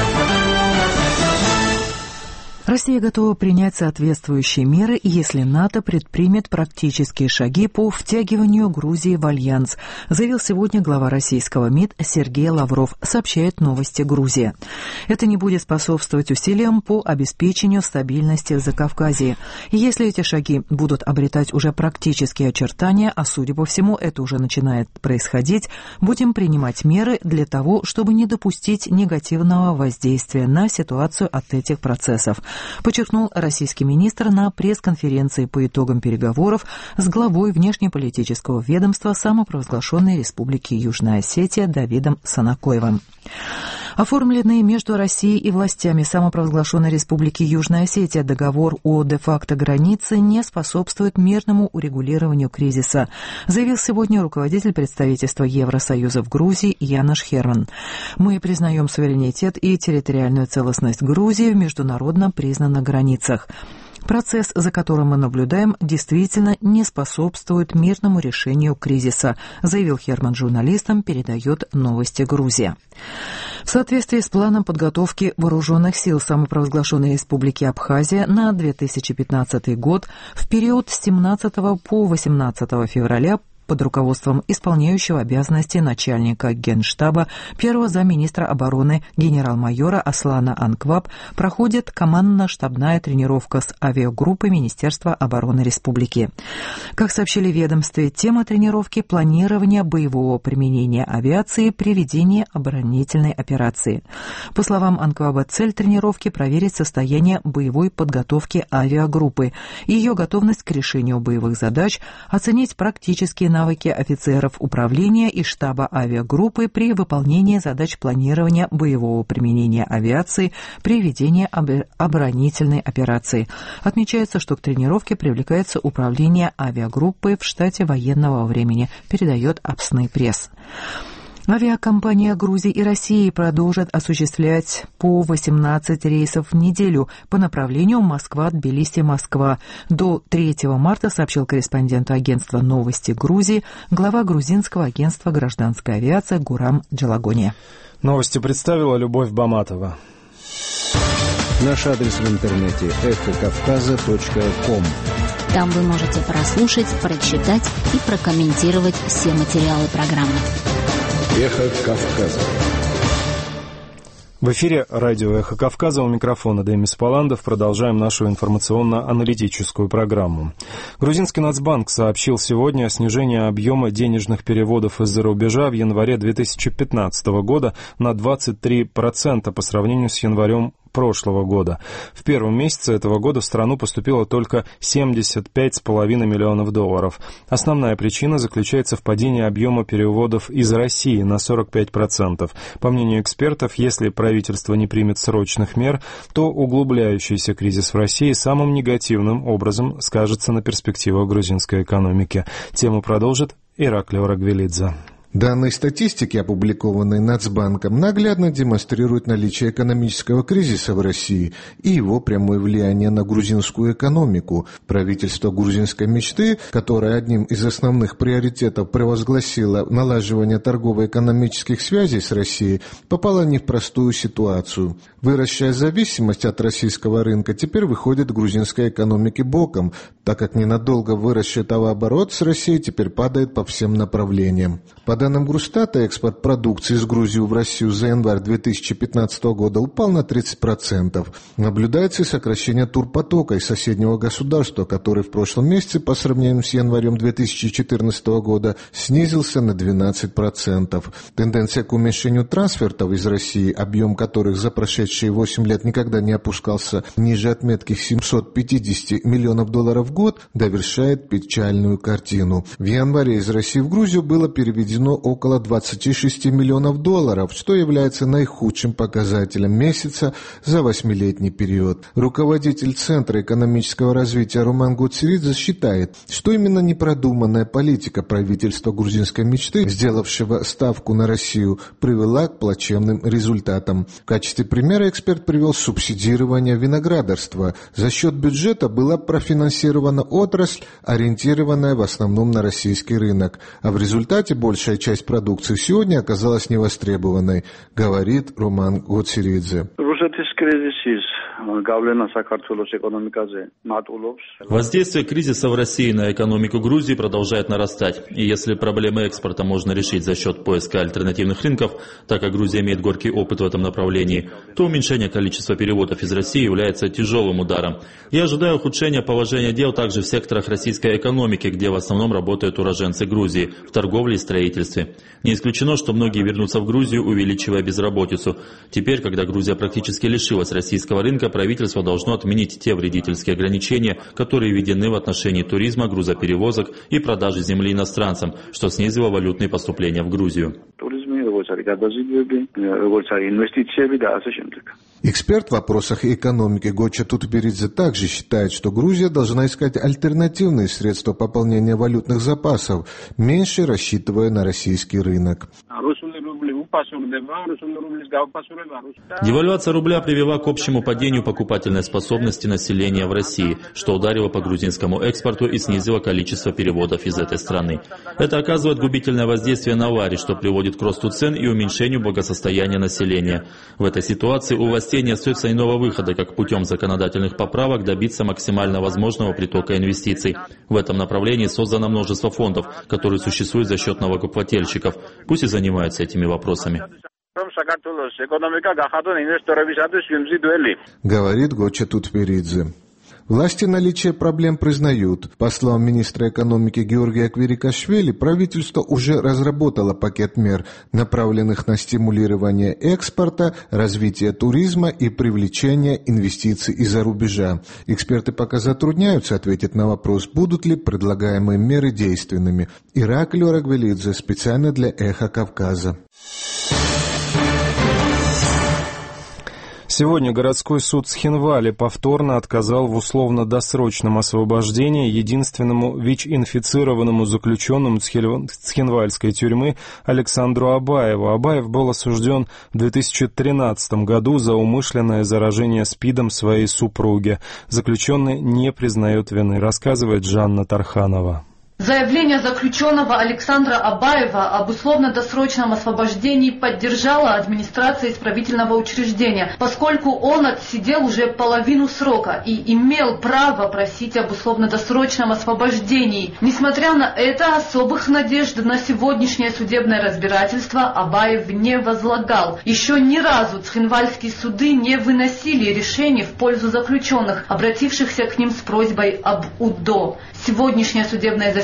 Россия готова принять соответствующие меры, если НАТО предпримет практические шаги по втягиванию Грузии в альянс, заявил сегодня глава российского МИД Сергей Лавров, сообщает «Новости Грузии». Это не будет способствовать усилиям по обеспечению стабильности в Закавказье. И если эти шаги будут обретать уже практические очертания, а судя по всему это уже начинает происходить, будем принимать меры для того, чтобы не допустить негативного воздействия на ситуацию от этих процессов, подчеркнул российский министр на пресс-конференции по итогам переговоров с главой внешнеполитического ведомства самопровозглашенной Республики Южная Осетия Давидом Санакоевым. Оформленный между Россией и властями самопровозглашенной Республики Южная Осетия договор о де-факто границе не способствует мирному урегулированию кризиса, заявил сегодня руководитель представительства Евросоюза в Грузии Янош Херман. Мы признаем суверенитет и территориальную целостность Грузии в международно признанных границах. Процесс, за которым мы наблюдаем, действительно не способствует мирному решению кризиса, заявил Херман журналистам, передает «Новости Грузии». В соответствии с планом подготовки вооруженных сил самопровозглашенной Республики Абхазия на 2015 год в период с 17 по 18 февраля под руководством исполняющего обязанности начальника Генштаба первого замминистра обороны генерал-майора Аслана Анкваб проходит командно-штабная тренировка с авиагруппой Министерства обороны Республики. Как сообщили в ведомстве, тема тренировки – планирование боевого применения авиации при ведении оборонительной операции. По словам Анкваба, цель тренировки – проверить состояние боевой подготовки авиагруппы и ее готовность к решению боевых задач, оценить практические навыки офицеров управления и штаба авиагруппы при выполнении задач планирования боевого применения авиации при ведении оборонительной операции. Отмечается, что к тренировке привлекается управление авиагруппы в штате военного времени, передает Апсный пресс. Авиакомпания Грузии и России продолжат осуществлять по 18 рейсов в неделю по направлению Москва-Тбилиси-Москва. До 3 марта, сообщил корреспонденту агентства «Новости Грузии» глава грузинского агентства гражданской авиации Гурам Джалагони. Новости представила Любовь Баматова. Наш адрес в интернете эхокавказа.ком. Там вы можете прослушать, прочитать и прокомментировать все материалы программы. Эхо Кавказа. В эфире радио «Эхо Кавказа», у микрофона Демис Паландов. Продолжаем нашу информационно-аналитическую программу. Грузинский Нацбанк сообщил сегодня о снижении объема денежных переводов из-за рубежа в январе 2015 года на 23% по сравнению с январем прошлого года. В первом месяце этого года в страну поступило только $75,5 миллионов. Основная причина заключается в падении объема переводов из России на 45%. По мнению экспертов, если правительство не примет срочных мер, то углубляющийся кризис в России самым негативным образом скажется на перспективах грузинской экономики. Тему продолжит Ираклий Рагвелидзе. Данные статистики, опубликованные Нацбанком, наглядно демонстрируют наличие экономического кризиса в России и его прямое влияние на грузинскую экономику. Правительство грузинской мечты, которое одним из основных приоритетов провозгласило налаживание торгово-экономических связей с Россией, попало в непростую ситуацию. Выросшая зависимость от российского рынка теперь выходит грузинской экономике боком, так как ненадолго выросший товарооборот с Россией теперь падает по всем направлениям. По данным Грустата, экспорт продукции из Грузии в Россию за январь 2015 года упал на 30%. Наблюдается и сокращение турпотока из соседнего государства, который в прошлом месяце по сравнению с январем 2014 года снизился на 12%. Тенденция к уменьшению трансфертов из России, объем которых за прошедшие 8 лет никогда не опускался ниже отметки $750 миллионов в год, довершает печальную картину. В январе из России в Грузию было переведено около $26 миллионов, что является наихудшим показателем месяца за 8-летний период. Руководитель Центра экономического развития Роман Гоцеридзе считает, что именно непродуманная политика правительства грузинской мечты, сделавшего ставку на Россию, привела к плачевным результатам. В качестве примера эксперт привел субсидирование виноградарства. За счет бюджета была профинансирована отрасль, ориентированная в основном на российский рынок, а в результате большая часть продукции сегодня оказалась невостребованной, говорит Роман Гоцеридзе. Воздействие кризиса в России на экономику Грузии продолжает нарастать. И если проблемы экспорта можно решить за счет поиска альтернативных рынков, так как Грузия имеет горький опыт в этом направлении, то уменьшение количества переводов из России является тяжелым ударом. Я ожидаю ухудшения положения дел также в секторах российской экономики, где в основном работают уроженцы Грузии, в торговле и строительстве. Не исключено, что многие вернутся в Грузию, увеличивая безработицу. Теперь, когда Грузия практически лишилась российского рынка, правительство должно отменить те вредительские ограничения, которые введены в отношении туризма, грузоперевозок и продажи земли иностранцам, что снизило валютные поступления в Грузию. Эксперт в вопросах экономики Гоча Тутберидзе также считает, что Грузия должна искать альтернативные средства пополнения валютных запасов, меньше рассчитывая на российский рынок. Девальвация рубля привела к общему падению покупательной способности населения в России, что ударило по грузинскому экспорту и снизило количество переводов из этой страны. Это оказывает губительное воздействие на лари, что приводит к росту цен и уменьшению благосостояния населения. В этой ситуации у властей не остается иного выхода, как путем законодательных поправок добиться максимально возможного притока инвестиций. В этом направлении создано множество фондов, которые существуют за счет налогоплательщиков. Пусть и занимаются этими вопросами. Говорит Гоча Тутберидзе. Власти наличие проблем признают. По словам министра экономики Георгия Квирикашвили, правительство уже разработало пакет мер, направленных на стимулирование экспорта, развитие туризма и привлечение инвестиций из-за рубежа. Эксперты пока затрудняются ответить на вопрос, будут ли предлагаемые меры действенными. Ираклий Рагвелидзе специально для «Эхо Кавказа». Сегодня городской суд Цхинвали повторно отказал в условно-досрочном освобождении единственному ВИЧ-инфицированному заключенному Цхинвальской тюрьмы Александру Абаеву. Абаев был осужден в 2013 году за умышленное заражение СПИДом своей супруги. Заключенный не признает вины, рассказывает Жанна Тарханова. Заявление заключенного Александра Абаева об условно-досрочном освобождении поддержала администрация исправительного учреждения, поскольку он отсидел уже половину срока и имел право просить об условно-досрочном освобождении. Несмотря на это, особых надежд на сегодняшнее судебное разбирательство Абаев не возлагал. Еще ни разу цхинвальские суды не выносили решений в пользу заключенных, обратившихся к ним с просьбой об УДО. Сегодняшнее судебное заседание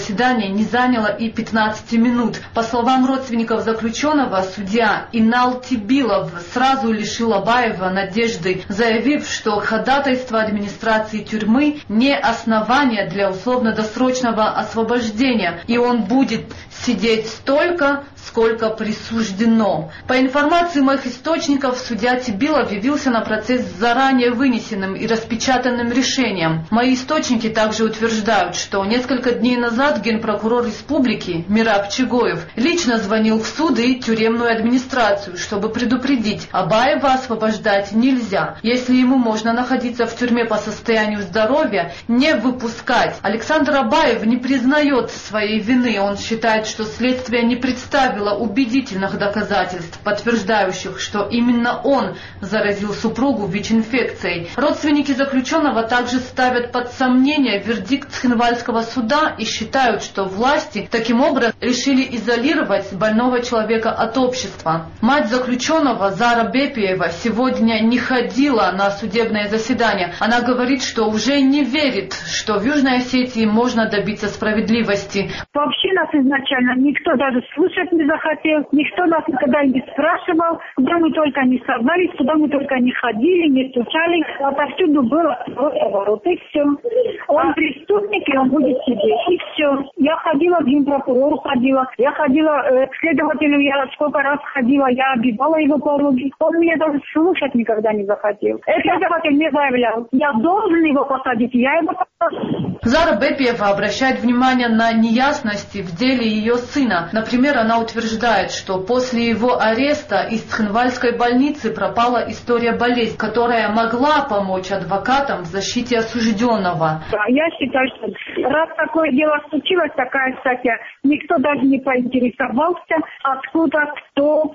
заседание не заняло и 15 минут. По словам родственников заключенного, судья Инал Тибилов сразу лишил Абаева надежды, заявив, что ходатайство администрации тюрьмы не основание для условно-досрочного освобождения, и он будет сидеть столько, сколько присуждено. По информации моих источников, судья Тибилов явился на процесс с заранее вынесенным и распечатанным решением. Мои источники также утверждают, что несколько дней назад генпрокурор республики Мираб Чигоев лично звонил в суд и тюремную администрацию, чтобы предупредить: Абаева освобождать нельзя. Если ему можно находиться в тюрьме по состоянию здоровья, не выпускать. Александр Абаев не признает своей вины. Он считает, что следствие не представило убедительных доказательств, подтверждающих, что именно он заразил супругу ВИЧ-инфекцией. Родственники заключенного также ставят под сомнение вердикт Цхинвальского суда и считают, что власти таким образом решили изолировать больного человека от общества. Мать заключенного Зара Бепиева сегодня не ходила на судебное заседание. Она говорит, что уже не верит, что в Южной Осетии можно добиться справедливости. Вообще нас изначально никто даже слушать не захотел, никто нас никогда не спрашивал, куда мы только не собрались, куда мы только не ходили, не стучали. Отовсюду было вот и все. Он преступник, и он будет сидеть, и все. Я ходила к генпрокурору, я ходила к следователю, я сколько раз ходила, я обивала его пороги. Он меня даже слушать никогда не захотел. Следователь мне заявлял: я должен его посадить, я его посажу. Зара Бепиева обращает внимание на неясности в деле ее сына. Например, она утверждает, что после его ареста из Цхинвальской больницы пропала история болезни, которая могла помочь адвокатам в защите осужденного. Я считаю, что раз такое дело случилось, такая статья, никто даже не поинтересовался, откуда, кто,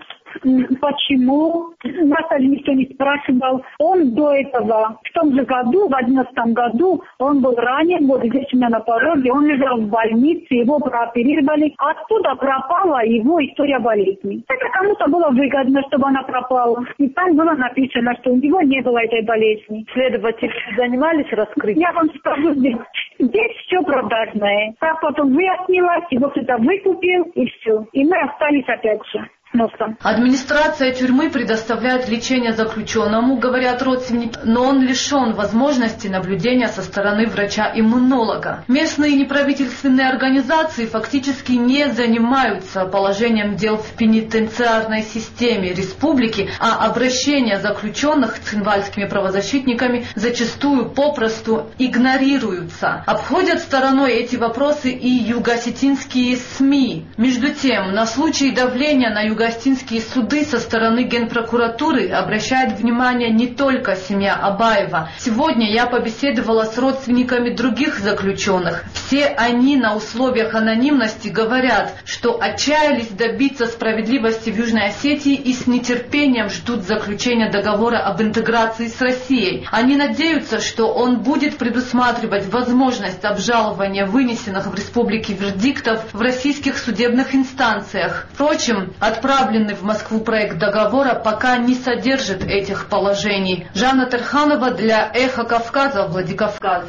почему. Нас даже никто не спрашивал. Он до этого, в том же году, в 2011 году, он был ранен, вот здесь у меня на пороге, он лежал в больнице, его прооперировали. Оттуда пропала его история болезни. Это кому-то было выгодно, чтобы она пропала. И там было написано, что у него не было этой болезни. Следователи занимались раскрытием? Я вам скажу, здесь все продажное. Так потом выяснилось, его кто-то выкупил, и все. И мы остались опять же. Администрация тюрьмы предоставляет лечение заключенному, говорят родственники, но он лишен возможности наблюдения со стороны врача-иммунолога. Местные неправительственные организации фактически не занимаются положением дел в пенитенциарной системе республики, а обращения заключенных цхинвальскими правозащитниками зачастую попросту игнорируются. Обходят стороной эти вопросы и юго-осетинские СМИ. Между тем, на случай давления на юго-осетинские суды со стороны Генпрокуратуры обращает внимание не только семья Абаева. Сегодня я побеседовала с родственниками других заключенных. Все они на условиях анонимности говорят, что отчаялись добиться справедливости в Южной Осетии и с нетерпением ждут заключения договора об интеграции с Россией. Они надеются, что он будет предусматривать возможность обжалования вынесенных в республике вердиктов в российских судебных инстанциях. Впрочем, отправленный в Москву проект договора пока не содержит этих положений. Жанна Терханова для «Эхо Кавказа», Владикавказ.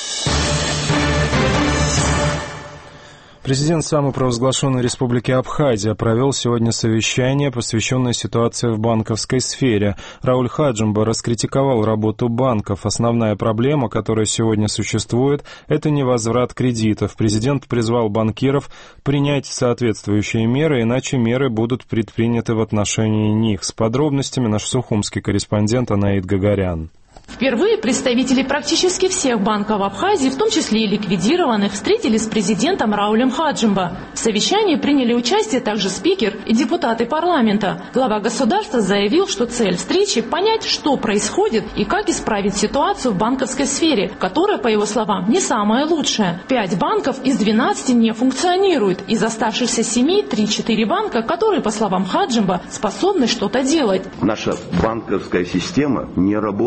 Президент самопровозглашенной республики Абхазия провел сегодня совещание, посвященное ситуации в банковской сфере. Рауль Хаджимба раскритиковал работу банков. Основная проблема, которая сегодня существует, это невозврат кредитов. Президент призвал банкиров принять соответствующие меры, иначе меры будут предприняты в отношении них. С подробностями наш сухумский корреспондент Анаид Гагарян. Впервые представители практически всех банков Абхазии, в том числе и ликвидированных, встретились с президентом Раулем Хаджимба. В совещании приняли участие также спикер и депутаты парламента. Глава государства заявил, что цель встречи – понять, что происходит и как исправить ситуацию в банковской сфере, которая, по его словам, не самая лучшая. 5 банков из 12 не функционируют. Из оставшихся 7 – 3-4 банка, которые, по словам Хаджимба, способны что-то делать. Наша банковская система не работает на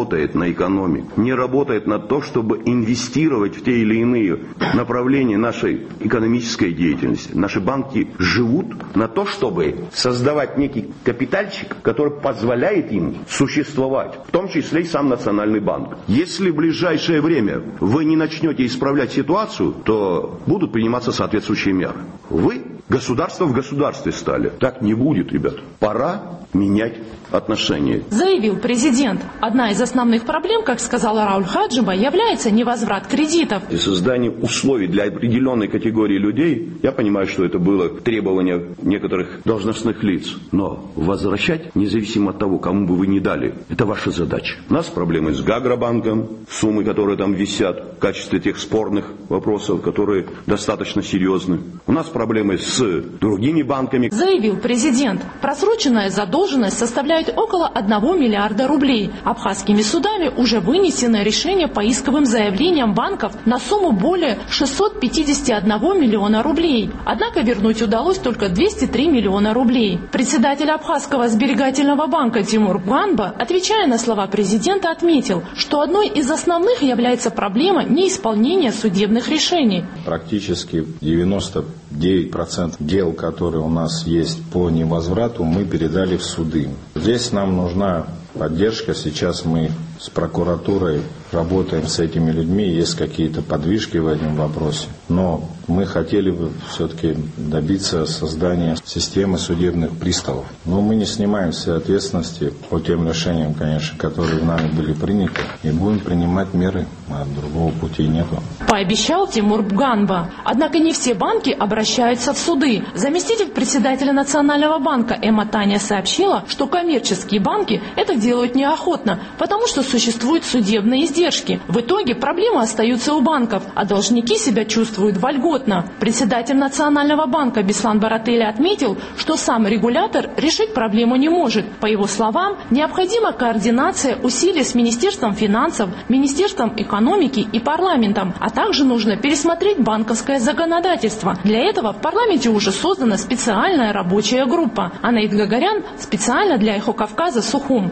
на экономику, не работает на то, чтобы инвестировать в те или иные направления нашей экономической деятельности. Наши банки живут на то, чтобы создавать некий капитальчик, который позволяет им существовать, в том числе и сам Национальный банк. Если в ближайшее время вы не начнете исправлять ситуацию, то будут приниматься соответствующие меры. Вы государство в государстве стали. Так не будет, ребят. Пора менять отношения. Заявил президент. Одна из основных проблем, как сказал Рауль Хаджимба, является невозврат кредитов. И создание условий для определенной категории людей, я понимаю, что это было требование некоторых должностных лиц, но возвращать, независимо от того, кому бы вы ни дали, это ваша задача. У нас проблемы с Гагробанком, суммы, которые там висят в качестве тех спорных вопросов, которые достаточно серьезны. У нас проблемы с другими банками. Заявил президент. Просроченная задолженность составляет около 1 миллиарда рублей. Абхазскими судами уже вынесено решение по исковым заявлениям банков на сумму более 651 миллиона рублей. Однако вернуть удалось только 203 миллиона рублей. Председатель Абхазского сберегательного банка Тимур Ганба, отвечая на слова президента, отметил, что одной из основных является проблема неисполнения судебных решений. Практически 99% дел, которые у нас есть по невозврату, мы передали в суды. Здесь нам нужна поддержка. Сейчас мы с прокуратурой работаем с этими людьми, есть какие-то подвижки в этом вопросе. Но мы хотели бы все-таки добиться создания системы судебных приставов. Но мы не снимаем все ответственности по тем решениям, конечно, которые нами были приняты, и будем принимать меры, а другого пути нету. Пообещал Тимур Ганба. Однако не все банки обращаются в суды. Заместитель председателя Национального банка Эмма Таня сообщила, что коммерческие банки это делают неохотно, потому что существуют судебные издержки. В итоге проблемы остаются у банков, а должники себя чувствуют вольготно. Председатель Национального банка Беслан Баратели отметил, что сам регулятор решить проблему не может. По его словам, необходима координация усилий с Министерством финансов, Министерством экономики и парламентом, а также нужно пересмотреть банковское законодательство. Для этого в парламенте уже создана специальная рабочая группа. Анаид Гагарян специально для Эхо Кавказа, Сухум.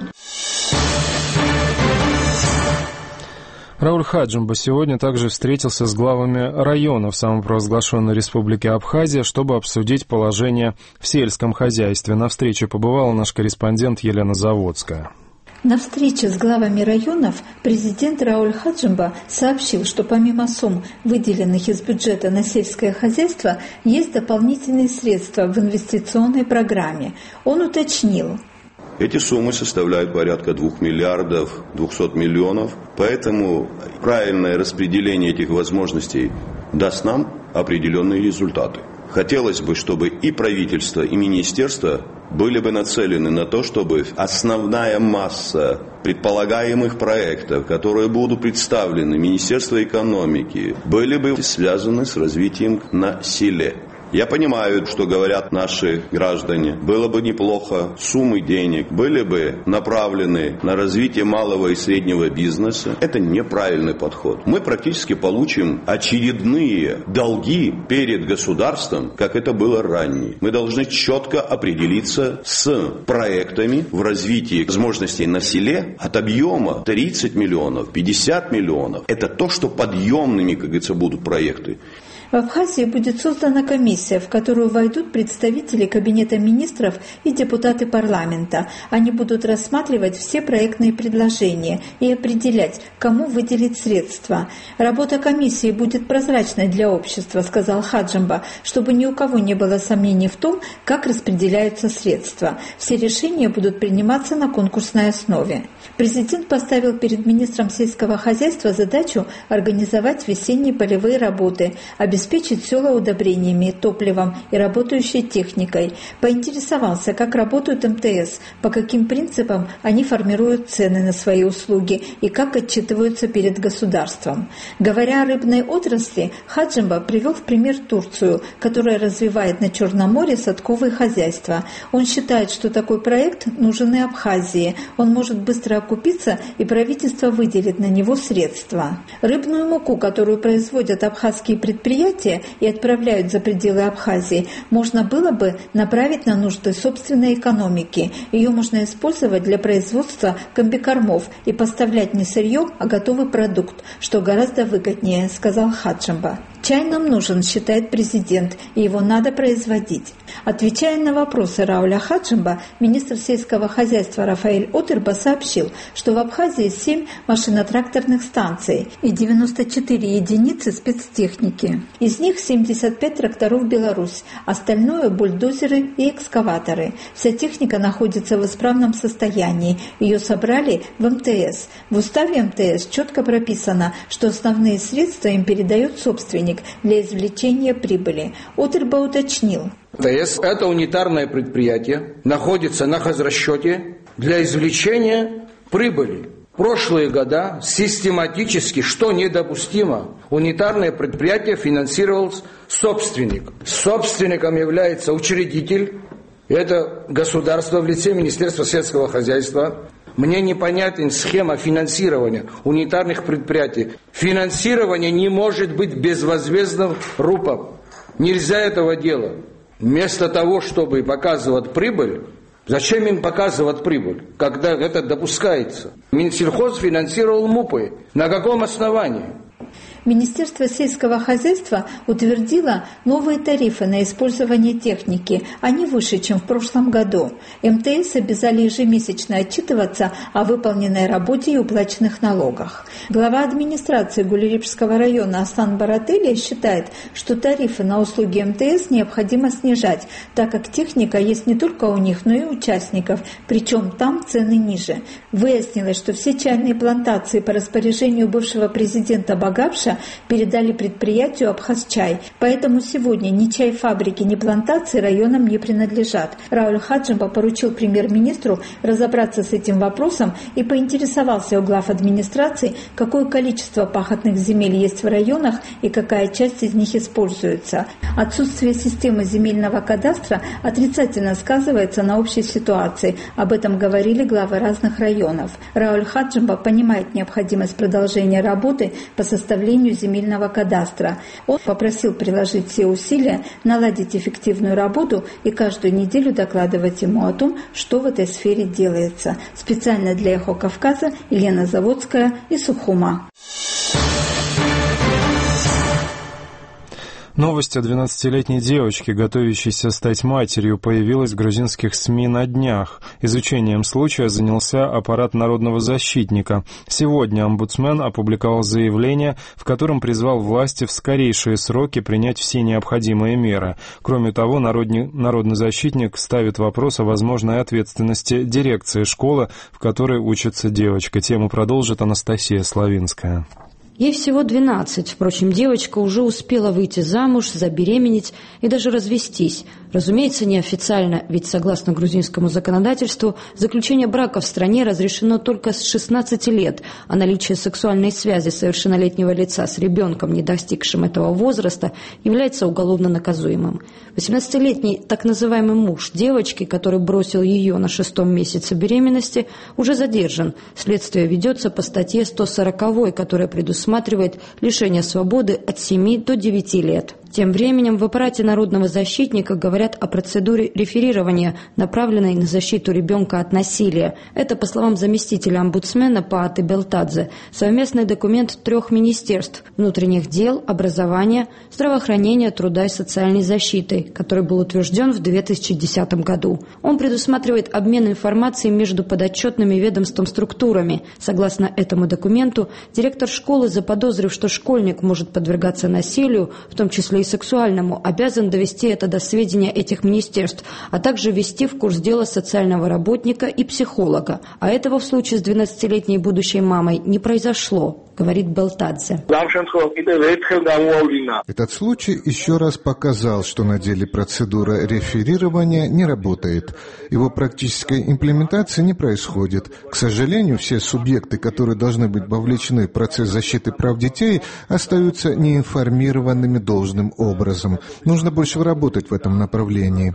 Рауль Хаджимба сегодня также встретился с главами районов самопровозглашенной Республики Абхазия, чтобы обсудить положение в сельском хозяйстве. На встрече побывала наш корреспондент Елена Заводская. На встрече с главами районов президент Рауль Хаджимба сообщил, что помимо сумм, выделенных из бюджета на сельское хозяйство, есть дополнительные средства в инвестиционной программе. Он уточнил. Эти суммы составляют порядка 2 миллиардов 200 миллионов, поэтому правильное распределение этих возможностей даст нам определенные результаты. Хотелось бы, чтобы и правительство, и министерство были бы нацелены на то, чтобы основная масса предполагаемых проектов, которые будут представлены Министерству экономики, были бы связаны с развитием на селе. Я понимаю, что говорят наши граждане. Было бы неплохо, суммы денег были бы направлены на развитие малого и среднего бизнеса. Это неправильный подход. Мы практически получим очередные долги перед государством, как это было ранее. Мы должны четко определиться с проектами в развитии возможностей на селе от объема 30 миллионов, 50 миллионов. Это то, что подъемными, как говорится, будут проекты. В Абхазии будет создана комиссия, в которую войдут представители Кабинета министров и депутаты парламента. Они будут рассматривать все проектные предложения и определять, кому выделить средства. Работа комиссии будет прозрачной для общества, сказал Хаджимба, чтобы ни у кого не было сомнений в том, как распределяются средства. Все решения будут приниматься на конкурсной основе. Президент поставил перед министром сельского хозяйства задачу организовать весенние полевые работы, обеспечить села удобрениями, топливом и работающей техникой. Поинтересовался, как работают МТС, по каким принципам они формируют цены на свои услуги и как отчитываются перед государством. Говоря о рыбной отрасли, Хаджимба привел в пример Турцию, которая развивает на Черном море садковые хозяйства. Он считает, что такой проект нужен и Абхазии. Он может быстро окупиться, и правительство выделит на него средства. Рыбную муку, которую производят абхазские предприятия, предприятия и отправляют за пределы Абхазии, можно было бы направить на нужды собственной экономики. Ее можно использовать для производства комбикормов и поставлять не сырье, а готовый продукт, что гораздо выгоднее, сказал Хаджимба. Чай нам нужен, считает президент, и его надо производить. Отвечая на вопросы Рауля Хаджимба, министр сельского хозяйства Рафаэль Отерба сообщил, что в Абхазии 7 машино-тракторных станций и 94 единицы спецтехники. Из них 75 тракторов «Беларусь», остальное – бульдозеры и экскаваторы. Вся техника находится в исправном состоянии. Ее собрали в МТС. В уставе МТС четко прописано, что основные средства им передает собственник для извлечения прибыли. Отерба уточнил. МТС – это унитарное предприятие, находится на хозрасчете для извлечения прибыли. В прошлые года систематически, что недопустимо, унитарное предприятие финансировалось собственник. Собственником является учредитель, это государство в лице Министерства сельского хозяйства. Мне непонятна схема финансирования унитарных предприятий. Финансирование не может быть безвозмездным РУПом. Нельзя этого делать. Вместо того, чтобы показывать прибыль, зачем им показывать прибыль, когда это допускается? Минсельхоз финансировал МУПы. На каком основании? Министерство сельского хозяйства утвердило новые тарифы на использование техники. Они выше, чем в прошлом году. МТС обязали ежемесячно отчитываться о выполненной работе и уплаченных налогах. Глава администрации Гулерипского района Асан Барателия считает, что тарифы на услуги МТС необходимо снижать, так как техника есть не только у них, но и у участников, причем там цены ниже. Выяснилось, что все чайные плантации по распоряжению бывшего президента Багапша передали предприятию «Абхазчай». Поэтому сегодня ни чай-фабрики, ни плантации районам не принадлежат. Рауль Хаджимба поручил премьер-министру разобраться с этим вопросом и поинтересовался у глав администрации, какое количество пахотных земель есть в районах и какая часть из них используется. Отсутствие системы земельного кадастра отрицательно сказывается на общей ситуации. Об этом говорили главы разных районов. Рауль Хаджимба понимает необходимость продолжения работы по составлению земельного кадастра. Он попросил приложить все усилия, наладить эффективную работу и каждую неделю докладывать ему о том, что в этой сфере делается. Специально для «Эхо Кавказа» Елена Заводская и Сухума. Новость о 12-летней девочке, готовящейся стать матерью, появилась в грузинских СМИ на днях. Изучением случая занялся аппарат народного защитника. Сегодня омбудсмен опубликовал заявление, в котором призвал власти в скорейшие сроки принять все необходимые меры. Кроме того, народный защитник ставит вопрос о возможной ответственности дирекции школы, в которой учится девочка. Тему продолжит Анастасия Славинская. Ей всего 12, впрочем, девочка уже успела выйти замуж, забеременеть и даже развестись. Разумеется, неофициально, ведь согласно грузинскому законодательству заключение брака в стране разрешено только с 16 лет, а наличие сексуальной связи совершеннолетнего лица с ребенком, не достигшим этого возраста, является уголовно наказуемым. 18-летний так называемый муж девочки, который бросил ее на 6-м месяце беременности, уже задержан. Следствие ведется по статье 140, которая предусматривает лишение свободы от 7 до 9 лет. Тем временем в аппарате народного защитника говорят о процедуре реферирования, направленной на защиту ребенка от насилия. Это, по словам заместителя омбудсмена Пааты Белтадзе, совместный документ 3 министерств – внутренних дел, образования, здравоохранения, труда и социальной защиты, который был утвержден в 2010 году. Он предусматривает обмен информацией между подотчетными ведомством структурами. Согласно этому документу, директор школы, заподозрив, что школьник может подвергаться насилию, в том числе и сексуальному, обязан довести это до сведения этих министерств, а также ввести в курс дела социального работника и психолога. А этого в случае с 12-летней будущей мамой не произошло, говорит Белтадзе. Этот случай еще раз показал, что на деле процедура реферирования не работает. Его практической имплементации не происходит. К сожалению, все субъекты, которые должны быть вовлечены в процесс защиты прав детей, остаются неинформированными должным образом. Нужно больше работать в этом направлении.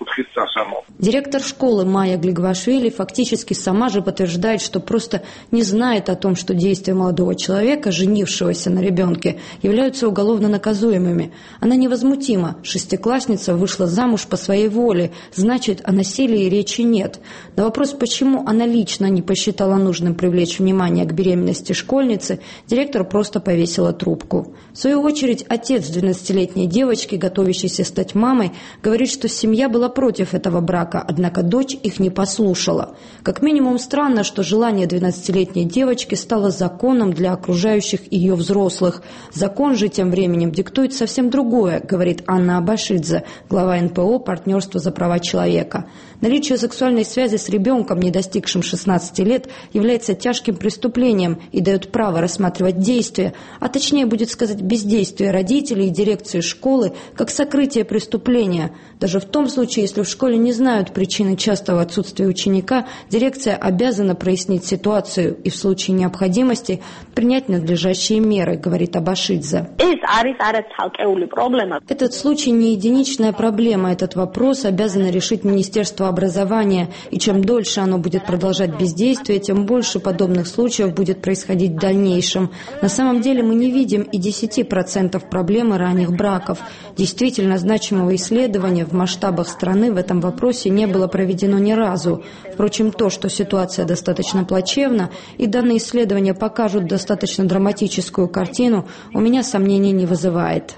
Директор школы Майя Глигвашвили фактически сама же подтверждает, что просто не знает, знает о том, что действия молодого человека, женившегося на ребенке, являются уголовно наказуемыми. Она невозмутима. Шестиклассница вышла замуж по своей воле, значит, о насилии речи нет. На вопрос, почему она лично не посчитала нужным привлечь внимание к беременности школьницы, директор просто повесила трубку. В свою очередь, отец 12-летней девочки, готовящейся стать мамой, говорит, что семья была против этого брака, однако дочь их не послушала. Как минимум странно, что желание 12-летней девочки стало законом для окружающих ее взрослых. Закон же тем временем диктует совсем другое, говорит Анна Абашидзе, глава НПО «Партнерство за права человека». Наличие сексуальной связи с ребенком, не достигшим 16 лет, является тяжким преступлением и дает право рассматривать действия, а точнее будет сказать бездействие родителей и дирекции школы, как сокрытие преступления. Даже в том случае, если в школе не знают причины частого отсутствия ученика, дирекция обязана прояснить ситуацию и в случае необходимости принять надлежащие меры, говорит Абашидзе. Этот случай не единичная проблема. Этот вопрос обязано решить Министерство образования, и чем дольше оно будет продолжать бездействие, тем больше подобных случаев будет происходить в дальнейшем. На самом деле мы не видим и 10% проблемы ранних браков. Действительно значимого исследования в масштабах страны в этом вопросе не было проведено ни разу. Впрочем, то, что ситуация достаточно плачевна, и данные исследования покажут достаточно драматическую картину, у меня сомнений не вызывает.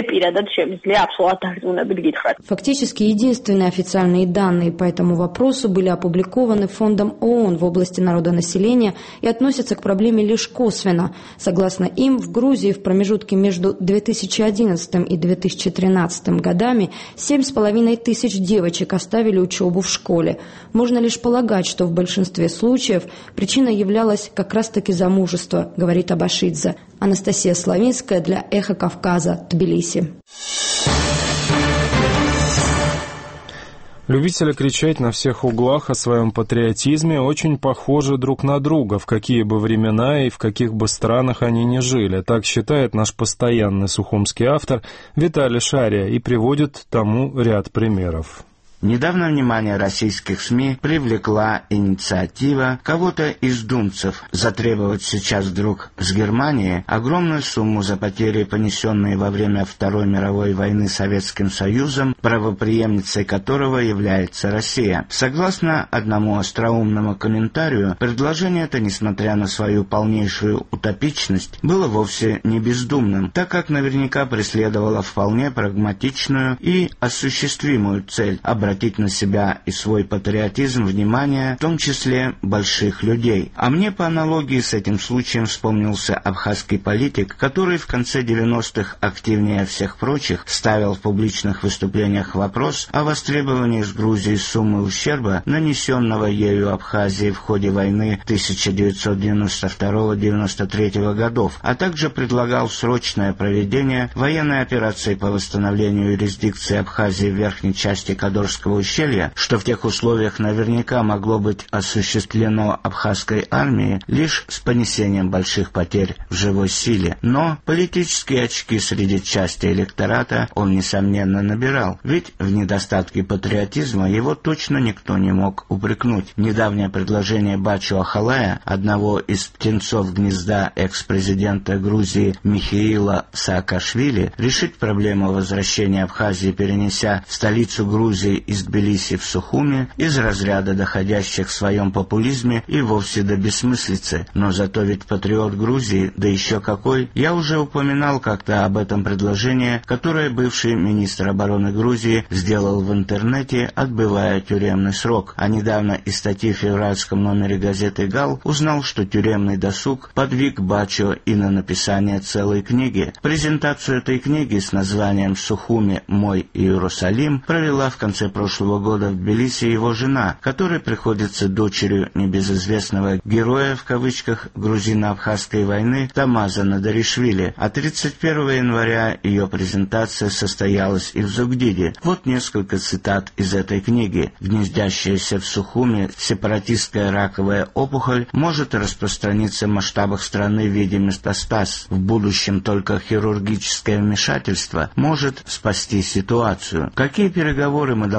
Фактически единственные официальные данные по этому вопросу были опубликованы Фондом ООН в области народонаселения и относятся к проблеме лишь косвенно. Согласно им, в Грузии в промежутке между 2011 и 2013 годами 7,5 тысяч девочек оставили учебу в школе. Можно лишь полагать, что в большинстве случаев причиной являлось как раз-таки замужество, говорит Абашидзе. Анастасия Славинская для «Эхо Кавказа», Тбилиси. Любители кричать на всех углах о своем патриотизме очень похожи друг на друга, в какие бы времена и в каких бы странах они ни жили. Так считает наш постоянный сухумский автор Виталий Шария и приводит тому ряд примеров. Недавно внимание российских СМИ привлекла инициатива кого-то из думцев затребовать сейчас вдруг с Германии огромную сумму за потери, понесенные во время Второй мировой войны Советским Союзом, правопреемницей которого является Россия. Согласно одному остроумному комментарию, предложение это, несмотря на свою полнейшую утопичность, было вовсе не бездумным, так как наверняка преследовало вполне прагматичную и осуществимую цель – обратить на себя и свой патриотизм внимание, в том числе больших людей. А мне по аналогии с этим случаем вспомнился абхазский политик, который в конце 90-х активнее всех прочих ставил в публичных выступлениях вопрос о востребовании с Грузии суммы ущерба, нанесенного ею Абхазии в ходе войны 1992-93 годов, а также предлагал срочное проведение военной операции по восстановлению юрисдикции Абхазии в верхней части Кадорского ущелья, что в тех условиях наверняка могло быть осуществлено абхазской армией лишь с понесением больших потерь в живой силе. Но политические очки среди части электората он, несомненно, набирал, ведь в недостатке патриотизма его точно никто не мог упрекнуть. Недавнее предложение Бачо Ахалая, одного из птенцов гнезда экс-президента Грузии Михаила Саакашвили, решить проблему возвращения Абхазии, перенеся столицу Грузии из Тбилиси в Сухуми, из разряда доходящих в своем популизме и вовсе до бессмыслицы. Но зато ведь патриот Грузии, да еще какой. Я уже упоминал как-то об этом предложении, которое бывший министр обороны Грузии сделал в интернете, отбывая тюремный срок. А недавно из статьи в февральском номере газеты «Гал» узнал, что тюремный досуг подвиг Бачо и на написание целой книги. Презентацию этой книги с названием «Сухуми. Мой Иерусалим» провела в конце прошлого года в Тбилиси его жена, которая приходится дочерью небезызвестного «героя» в кавычках грузино-абхазской войны Тамаза Надаришвили. А 31 января ее презентация состоялась и в Зугдиде. Вот несколько цитат из этой книги. «Гнездящаяся в Сухуми сепаратистская раковая опухоль может распространиться в масштабах страны в виде метастаз. В будущем только хирургическое вмешательство может спасти ситуацию. Какие переговоры мы должны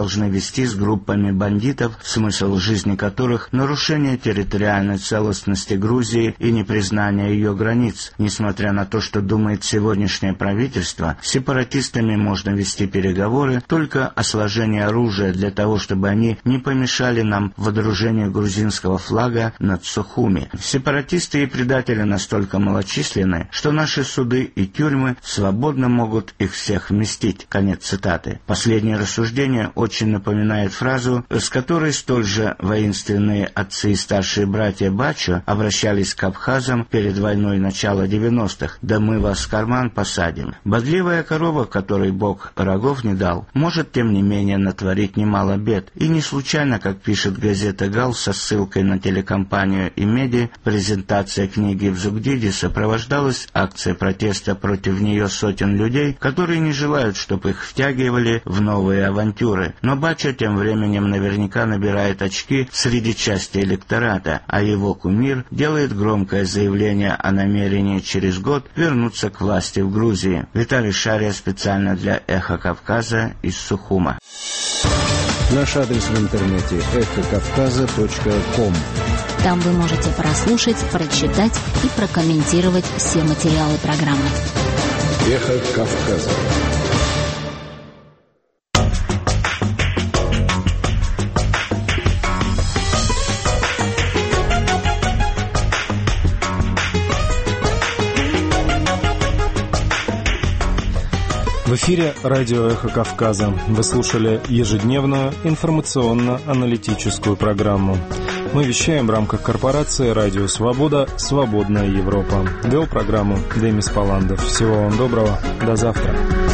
должны вести с группами бандитов, смысл жизни которых – нарушение территориальной целостности Грузии и непризнание ее границ. Несмотря на то, что думает сегодняшнее правительство, с сепаратистами можно вести переговоры только о сложении оружия для того, чтобы они не помешали нам водружению грузинского флага над Сухуми. Сепаратисты и предатели настолько малочисленны, что наши суды и тюрьмы свободно могут их всех вместить. Конец цитаты. Последнее рассуждение очень напоминает фразу, с которой столь же воинственные отцы и старшие братья Бачо обращались к абхазам перед войной начала 90-х: «Да мы вас в карман посадим». Бодливая корова, которой Бог рогов не дал, может, тем не менее, натворить немало бед. И не случайно, как пишет газета «Гал» со ссылкой на телекомпанию «Имеди», презентация книги в Зугдиде сопровождалась акцией протеста против нее сотен людей, которые не желают, чтобы их втягивали в новые авантюры. Но Бачо тем временем наверняка набирает очки среди части электората, а его кумир делает громкое заявление о намерении через год вернуться к власти в Грузии. Виталий Шария специально для «Эхо Кавказа» из Сухума. Наш адрес в интернете эхокавказа.ком. Там вы можете прослушать, прочитать и прокомментировать все материалы программы. Эхо Кавказа. В эфире радио «Эхо Кавказа». Вы слушали ежедневную информационно-аналитическую программу. Мы вещаем в рамках корпорации «Радио Свобода. Свободная Европа». Вел программу Демис Паландов. Всего вам доброго. До завтра.